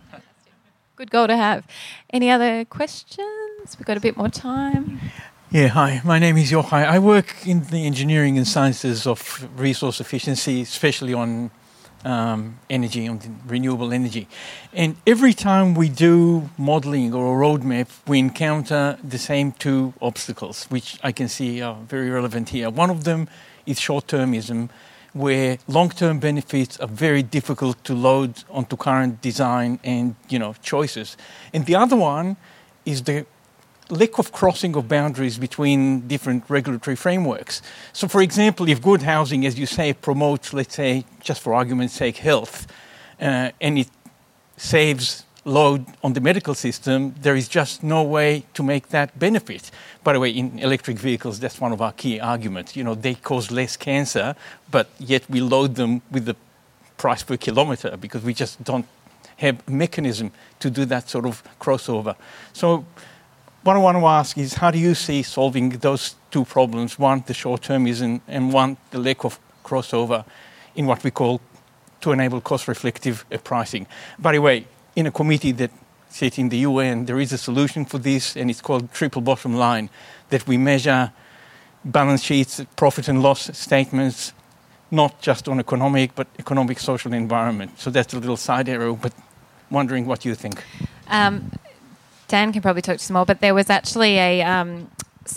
Good goal to have. Any other questions? We've got a bit more time. Yeah, hi. My name is Yochai. I work in the engineering and sciences of resource efficiency, especially on um, energy, on renewable energy. And every time we do modeling or a roadmap, we encounter the same two obstacles, which I can see are very relevant here. One of them is short-termism, where long-term benefits are very difficult to load onto current design and, you know, choices. And the other one is the lack of crossing of boundaries between different regulatory frameworks. So, for example, if good housing, as you say, promotes, let's say, just for argument's sake, health, uh, and it saves load on the medical system, there is just no way to make that benefit. By the way, in electric vehicles, that's one of our key arguments. You know, they cause less cancer, but yet we load them with the price per kilometre because we just don't have a mechanism to do that sort of crossover. So what I want to ask is, how do you see solving those two problems? One, the short-termism, and one, the lack of crossover in what we call to enable cost-reflective uh, pricing. By the way, in a committee that sits in the U N, there is a solution for this, and it's called triple bottom line, that we measure balance sheets, profit and loss statements, not just on economic, but economic, social, and environment. So that's a little side arrow, but wondering what you think. Um, Dan can probably talk to some more, but there was actually a um,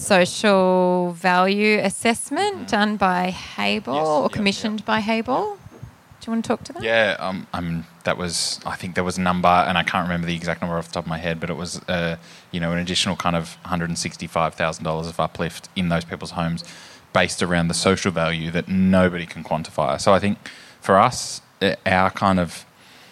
social value assessment done by Hayball, Yes, or yeah, commissioned yeah. by Hayball. Do you want to talk to that? Yeah, um, um, that was, I think there was a number, and I can't remember the exact number off the top of my head, but it was, uh, you know, an additional kind of one hundred sixty-five thousand dollars of uplift in those people's homes based around the social value that nobody can quantify. So I think for us, uh, our kind of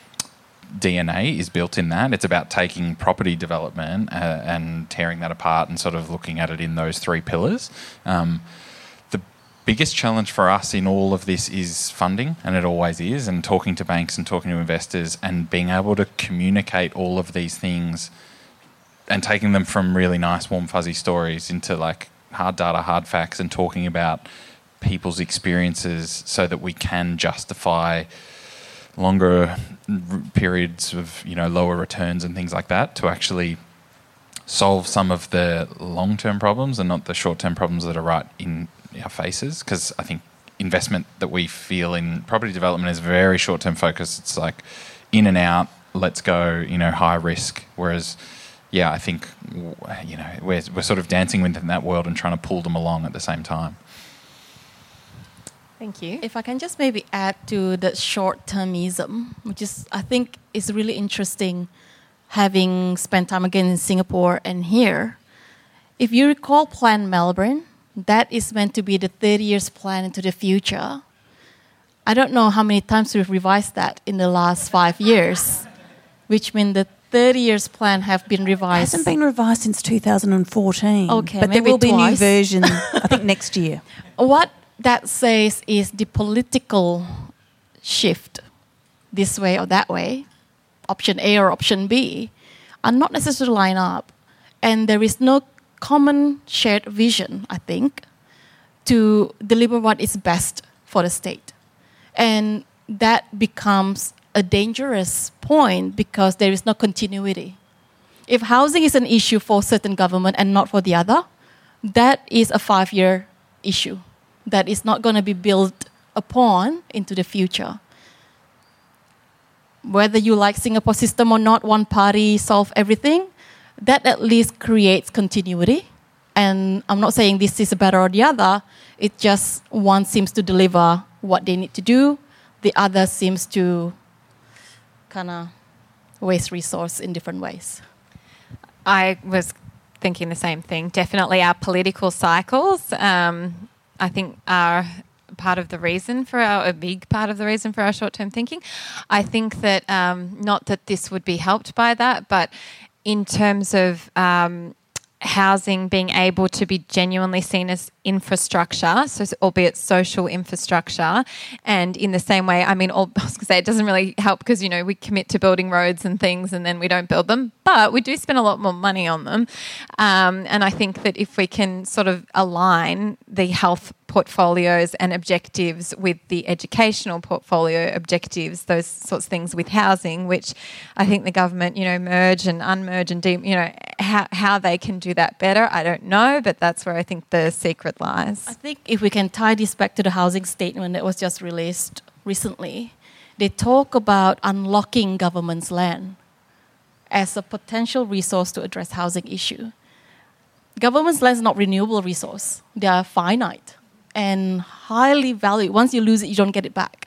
D N A is built in that. It's about taking property development uh, and tearing that apart and sort of looking at it in those three pillars. Um, the biggest challenge for us in all of this is funding, and it always is, and talking to banks and talking to investors and being able to communicate all of these things and taking them from really nice, warm, fuzzy stories into like hard data, hard facts, and talking about people's experiences so that we can justify longer r- periods of, you know, lower returns and things like that to actually solve some of the long-term problems and not the short-term problems that are right in our faces. Because I think investment that we feel in property development is very short-term focused. It's like in and out, let's go, you know, high risk. Whereas, yeah, I think, you know, we're, we're sort of dancing within that world and trying to pull them along at the same time. Thank you. If I can just maybe add to the short-termism, which is, I think, is really interesting, having spent time again in Singapore and here. If you recall Plan Melbourne, that is meant to be the thirty years plan into the future. I don't know how many times we've revised that in the last five years, which means the thirty years plan have been revised. It hasn't been revised since two thousand fourteen. Okay, but there maybe will be a new twice. version, I think, next year. What that says is the political shift this way or that way, option A or option B, are not necessarily line up. And there is no common shared vision, I think, to deliver what is best for the state. And that becomes a dangerous point because there is no continuity. If housing is an issue for certain government and not for the other, that is a five-year issue that is not going to be built upon into the future. Whether you like Singapore system or not, one party solve everything, that at least creates continuity. And I'm not saying this is better or the other, it just one seems to deliver what they need to do, the other seems to kind of waste resource in different ways. I was thinking the same thing. Definitely our political cycles, um, I think, are part of the reason for our, a big part of the reason for our short-term thinking. I think that, um, not that this would be helped by that, but in terms of um, housing being able to be genuinely seen as infrastructure, so albeit social infrastructure, and in the same way, I mean, all, I was going to say it doesn't really help because, you know, we commit to building roads and things and then we don't build them, but we do spend a lot more money on them. Um, and I think that if we can sort of align the health portfolios and objectives with the educational portfolio objectives, those sorts of things with housing, which I think the government, you know, merge and unmerge and, de- you know, how, how they can do that better, I don't know, but that's where I think the secret lies. I think if we can tie this back to the housing statement that was just released recently, they talk about unlocking government's land as a potential resource to address housing issue. Government's land is not renewable resource. They are finite and highly valued. Once you lose it, you don't get it back.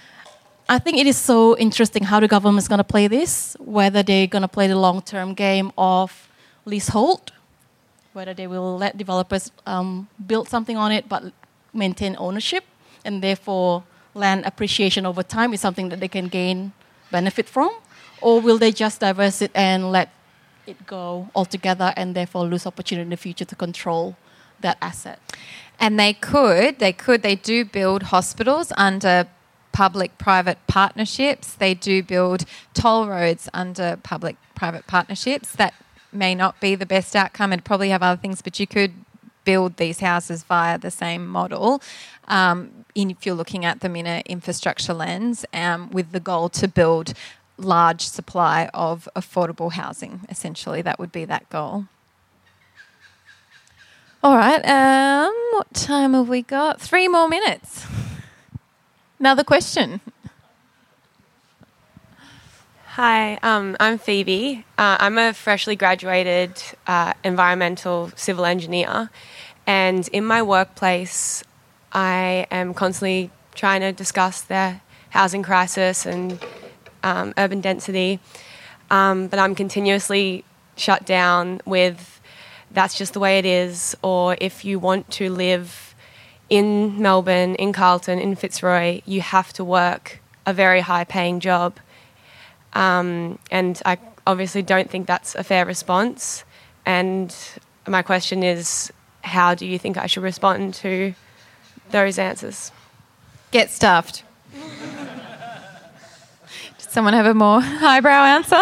I think it is so interesting how the government is going to play this, whether they're going to play the long-term game of leasehold, whether they will let developers um, build something on it but maintain ownership, and therefore land appreciation over time is something that they can gain benefit from, or will they just divest it and let it go altogether and therefore lose opportunity in the future to control that asset? And they could, they could, they do build hospitals under public-private partnerships. They do build toll roads under public-private partnerships. That may not be the best outcome and probably have other things, but you could build these houses via the same model um, in, if you're looking at them in an infrastructure lens, um, with the goal to build large supply of affordable housing. Essentially, that would be that goal. All right, um, what time have we got? Three more minutes. Another question. Hi, um, I'm Phoebe. Uh, I'm a freshly graduated uh, environmental civil engineer, and in my workplace, I am constantly trying to discuss the housing crisis and um, urban density, um, but I'm continuously shut down with that's just the way it is, or if you want to live in Melbourne, in Carlton, in Fitzroy, you have to work a very high-paying job. Um, and I obviously don't think that's a fair response. And my question is, how do you think I should respond to those answers? Get stuffed. Does someone have a more highbrow answer?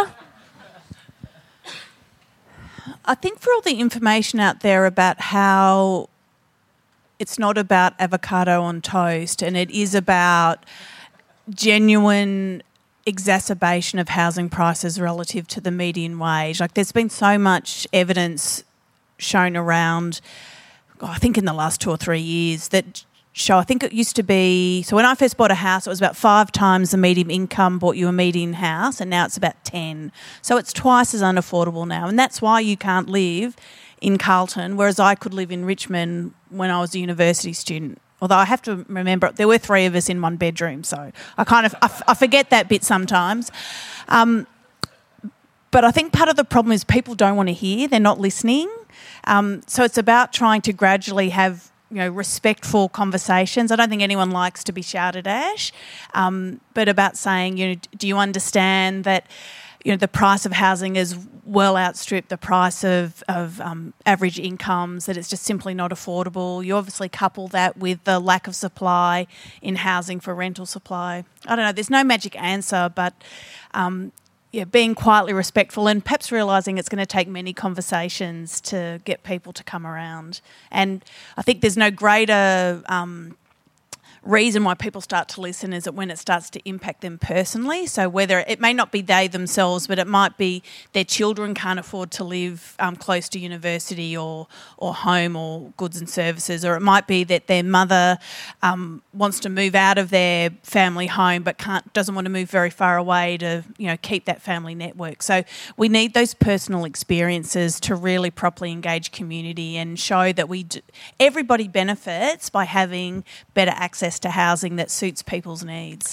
I think for all the information out there about how it's not about avocado on toast and it is about genuine exacerbation of housing prices relative to the median wage. Like, there's been so much evidence shown around, oh, I think in the last two or three years, that show, I think it used to be, so when I first bought a house, it was about five times the median income bought you a median house, and now it's about ten. So it's twice as unaffordable now, and that's why you can't live in Carlton, whereas I could live in Richmond when I was a university student. Although I have to remember, there were three of us in one bedroom, so I kind of, I, f- I forget that bit sometimes. Um, but I think part of the problem is people don't want to hear, they're not listening. Um, so it's about trying to gradually have, you know, respectful conversations. I don't think anyone likes to be shouted at, um, but about saying, you know, do you understand that, you know, the price of housing is well outstripped the price of, of um, average incomes, that it's just simply not affordable. You obviously couple that with the lack of supply in housing for rental supply. I don't know, there's no magic answer, but um, yeah, being quietly respectful and perhaps realising it's going to take many conversations to get people to come around. And I think there's no greater Um, reason why people start to listen is that when it starts to impact them personally. So whether it may not be they themselves, but it might be their children can't afford to live um, close to university or or home or goods and services, or it might be that their mother um, wants to move out of their family home but can't doesn't want to move very far away to, you know, keep that family network. So we need those personal experiences to really properly engage community and show that we do, everybody benefits by having better access to housing that suits people's needs.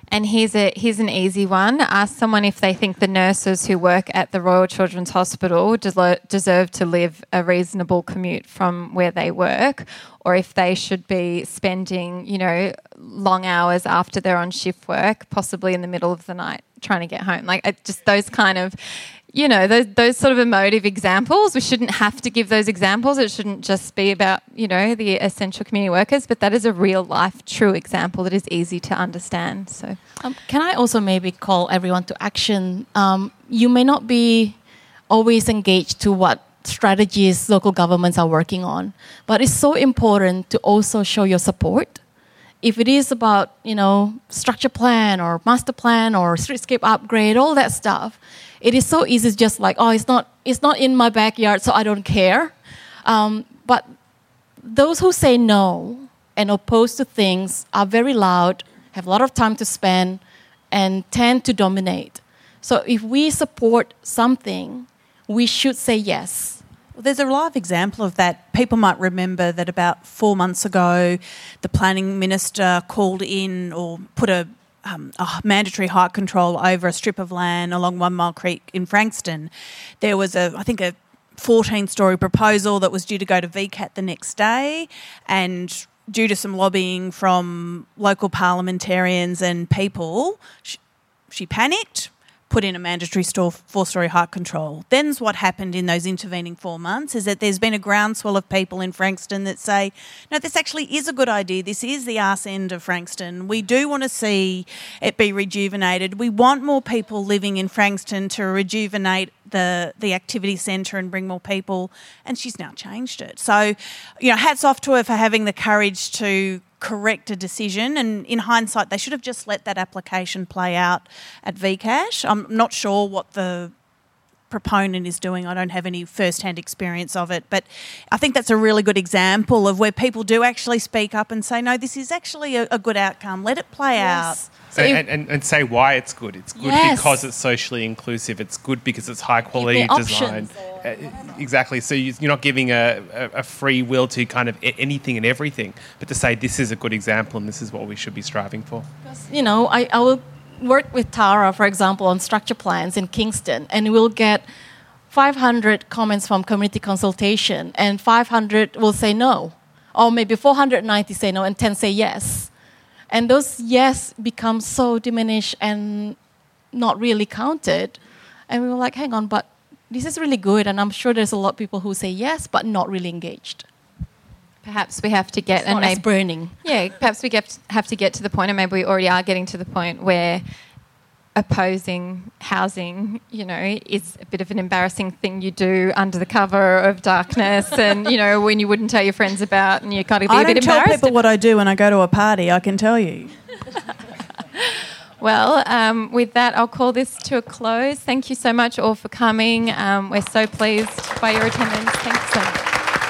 And here's a here's an easy one. Ask someone if they think the nurses who work at the Royal Children's Hospital des- deserve to live a reasonable commute from where they work, or if they should be spending, you know, long hours after they're on shift work, possibly in the middle of the night, trying to get home. Like it, just those kind of, you know, those those sort of emotive examples. We shouldn't have to give those examples. It shouldn't just be about, you know, the essential community workers, but that is a real life, true example that is easy to understand. So, um, can I also maybe call everyone to action? Um, you may not be always engaged to what strategies local governments are working on, but it's so important to also show your support. If it is about, you know, structure plan or master plan or streetscape upgrade, all that stuff, it is so easy to just like, oh, it's not, it's not in my backyard, so I don't care. Um, but those who say no and oppose to things are very loud, have a lot of time to spend, and tend to dominate. So if we support something, we should say yes. Well, there's a live example of that. People might remember that about four months ago, the planning minister called in or put a, um, a mandatory height control over a strip of land along One Mile Creek in Frankston. There was, a, I think, a fourteen-storey proposal that was due to go to V CAT the next day, and due to some lobbying from local parliamentarians and people, she, she panicked, put in a mandatory store, four-storey height control. Then's what happened in those intervening four months is that there's been a groundswell of people in Frankston that say, no, this actually is a good idea. This is the arse end of Frankston. We do want to see it be rejuvenated. We want more people living in Frankston to rejuvenate the the activity centre and bring more people. And she's now changed it. So, you know, hats off to her for having the courage to correct a decision, and in hindsight they should have just let that application play out at V CAT. I'm not sure what the proponent is doing. I don't have any first-hand experience of it, but I think that's a really good example of where people do actually speak up and say, no, this is actually a, a good outcome. Let it play Yes. out. So and, if- and, and say why it's good. It's good Yes. because it's socially inclusive. It's good because it's high quality Give me design. options. Uh, exactly. So you- you're not giving a, a, a free will to kind of a- anything and everything, but to say this is a good example and this is what we should be striving for. You know, I, I will work with Tara, for example, on structure plans in Kingston, and we'll get five hundred comments from community consultation, and five hundred will say no. Or maybe four hundred ninety say no, and ten say yes. And those yes become so diminished and not really counted. And we were like, hang on, but this is really good, and I'm sure there's a lot of people who say yes, but not really engaged. perhaps we have to get It's not as burning. Yeah, perhaps we get have to get to the point, and maybe we already are getting to the point where opposing housing, you know, is a bit of an embarrassing thing you do under the cover of darkness, and you know, when you wouldn't tell your friends about, and you kind of be I a bit don't tell embarrassed. people what I do when I go to a party, I can tell you. Well, um, with that, I'll call this to a close. Thank you so much all for coming. Um, we're so pleased by your attendance. Thanks so much.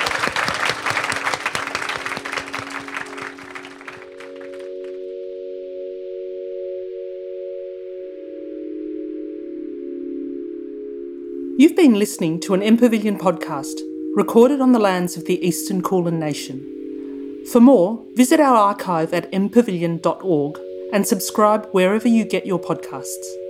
You've been listening to an MPavilion podcast recorded on the lands of the Eastern Kulin Nation. For more, visit our archive at m pavilion dot org and subscribe wherever you get your podcasts.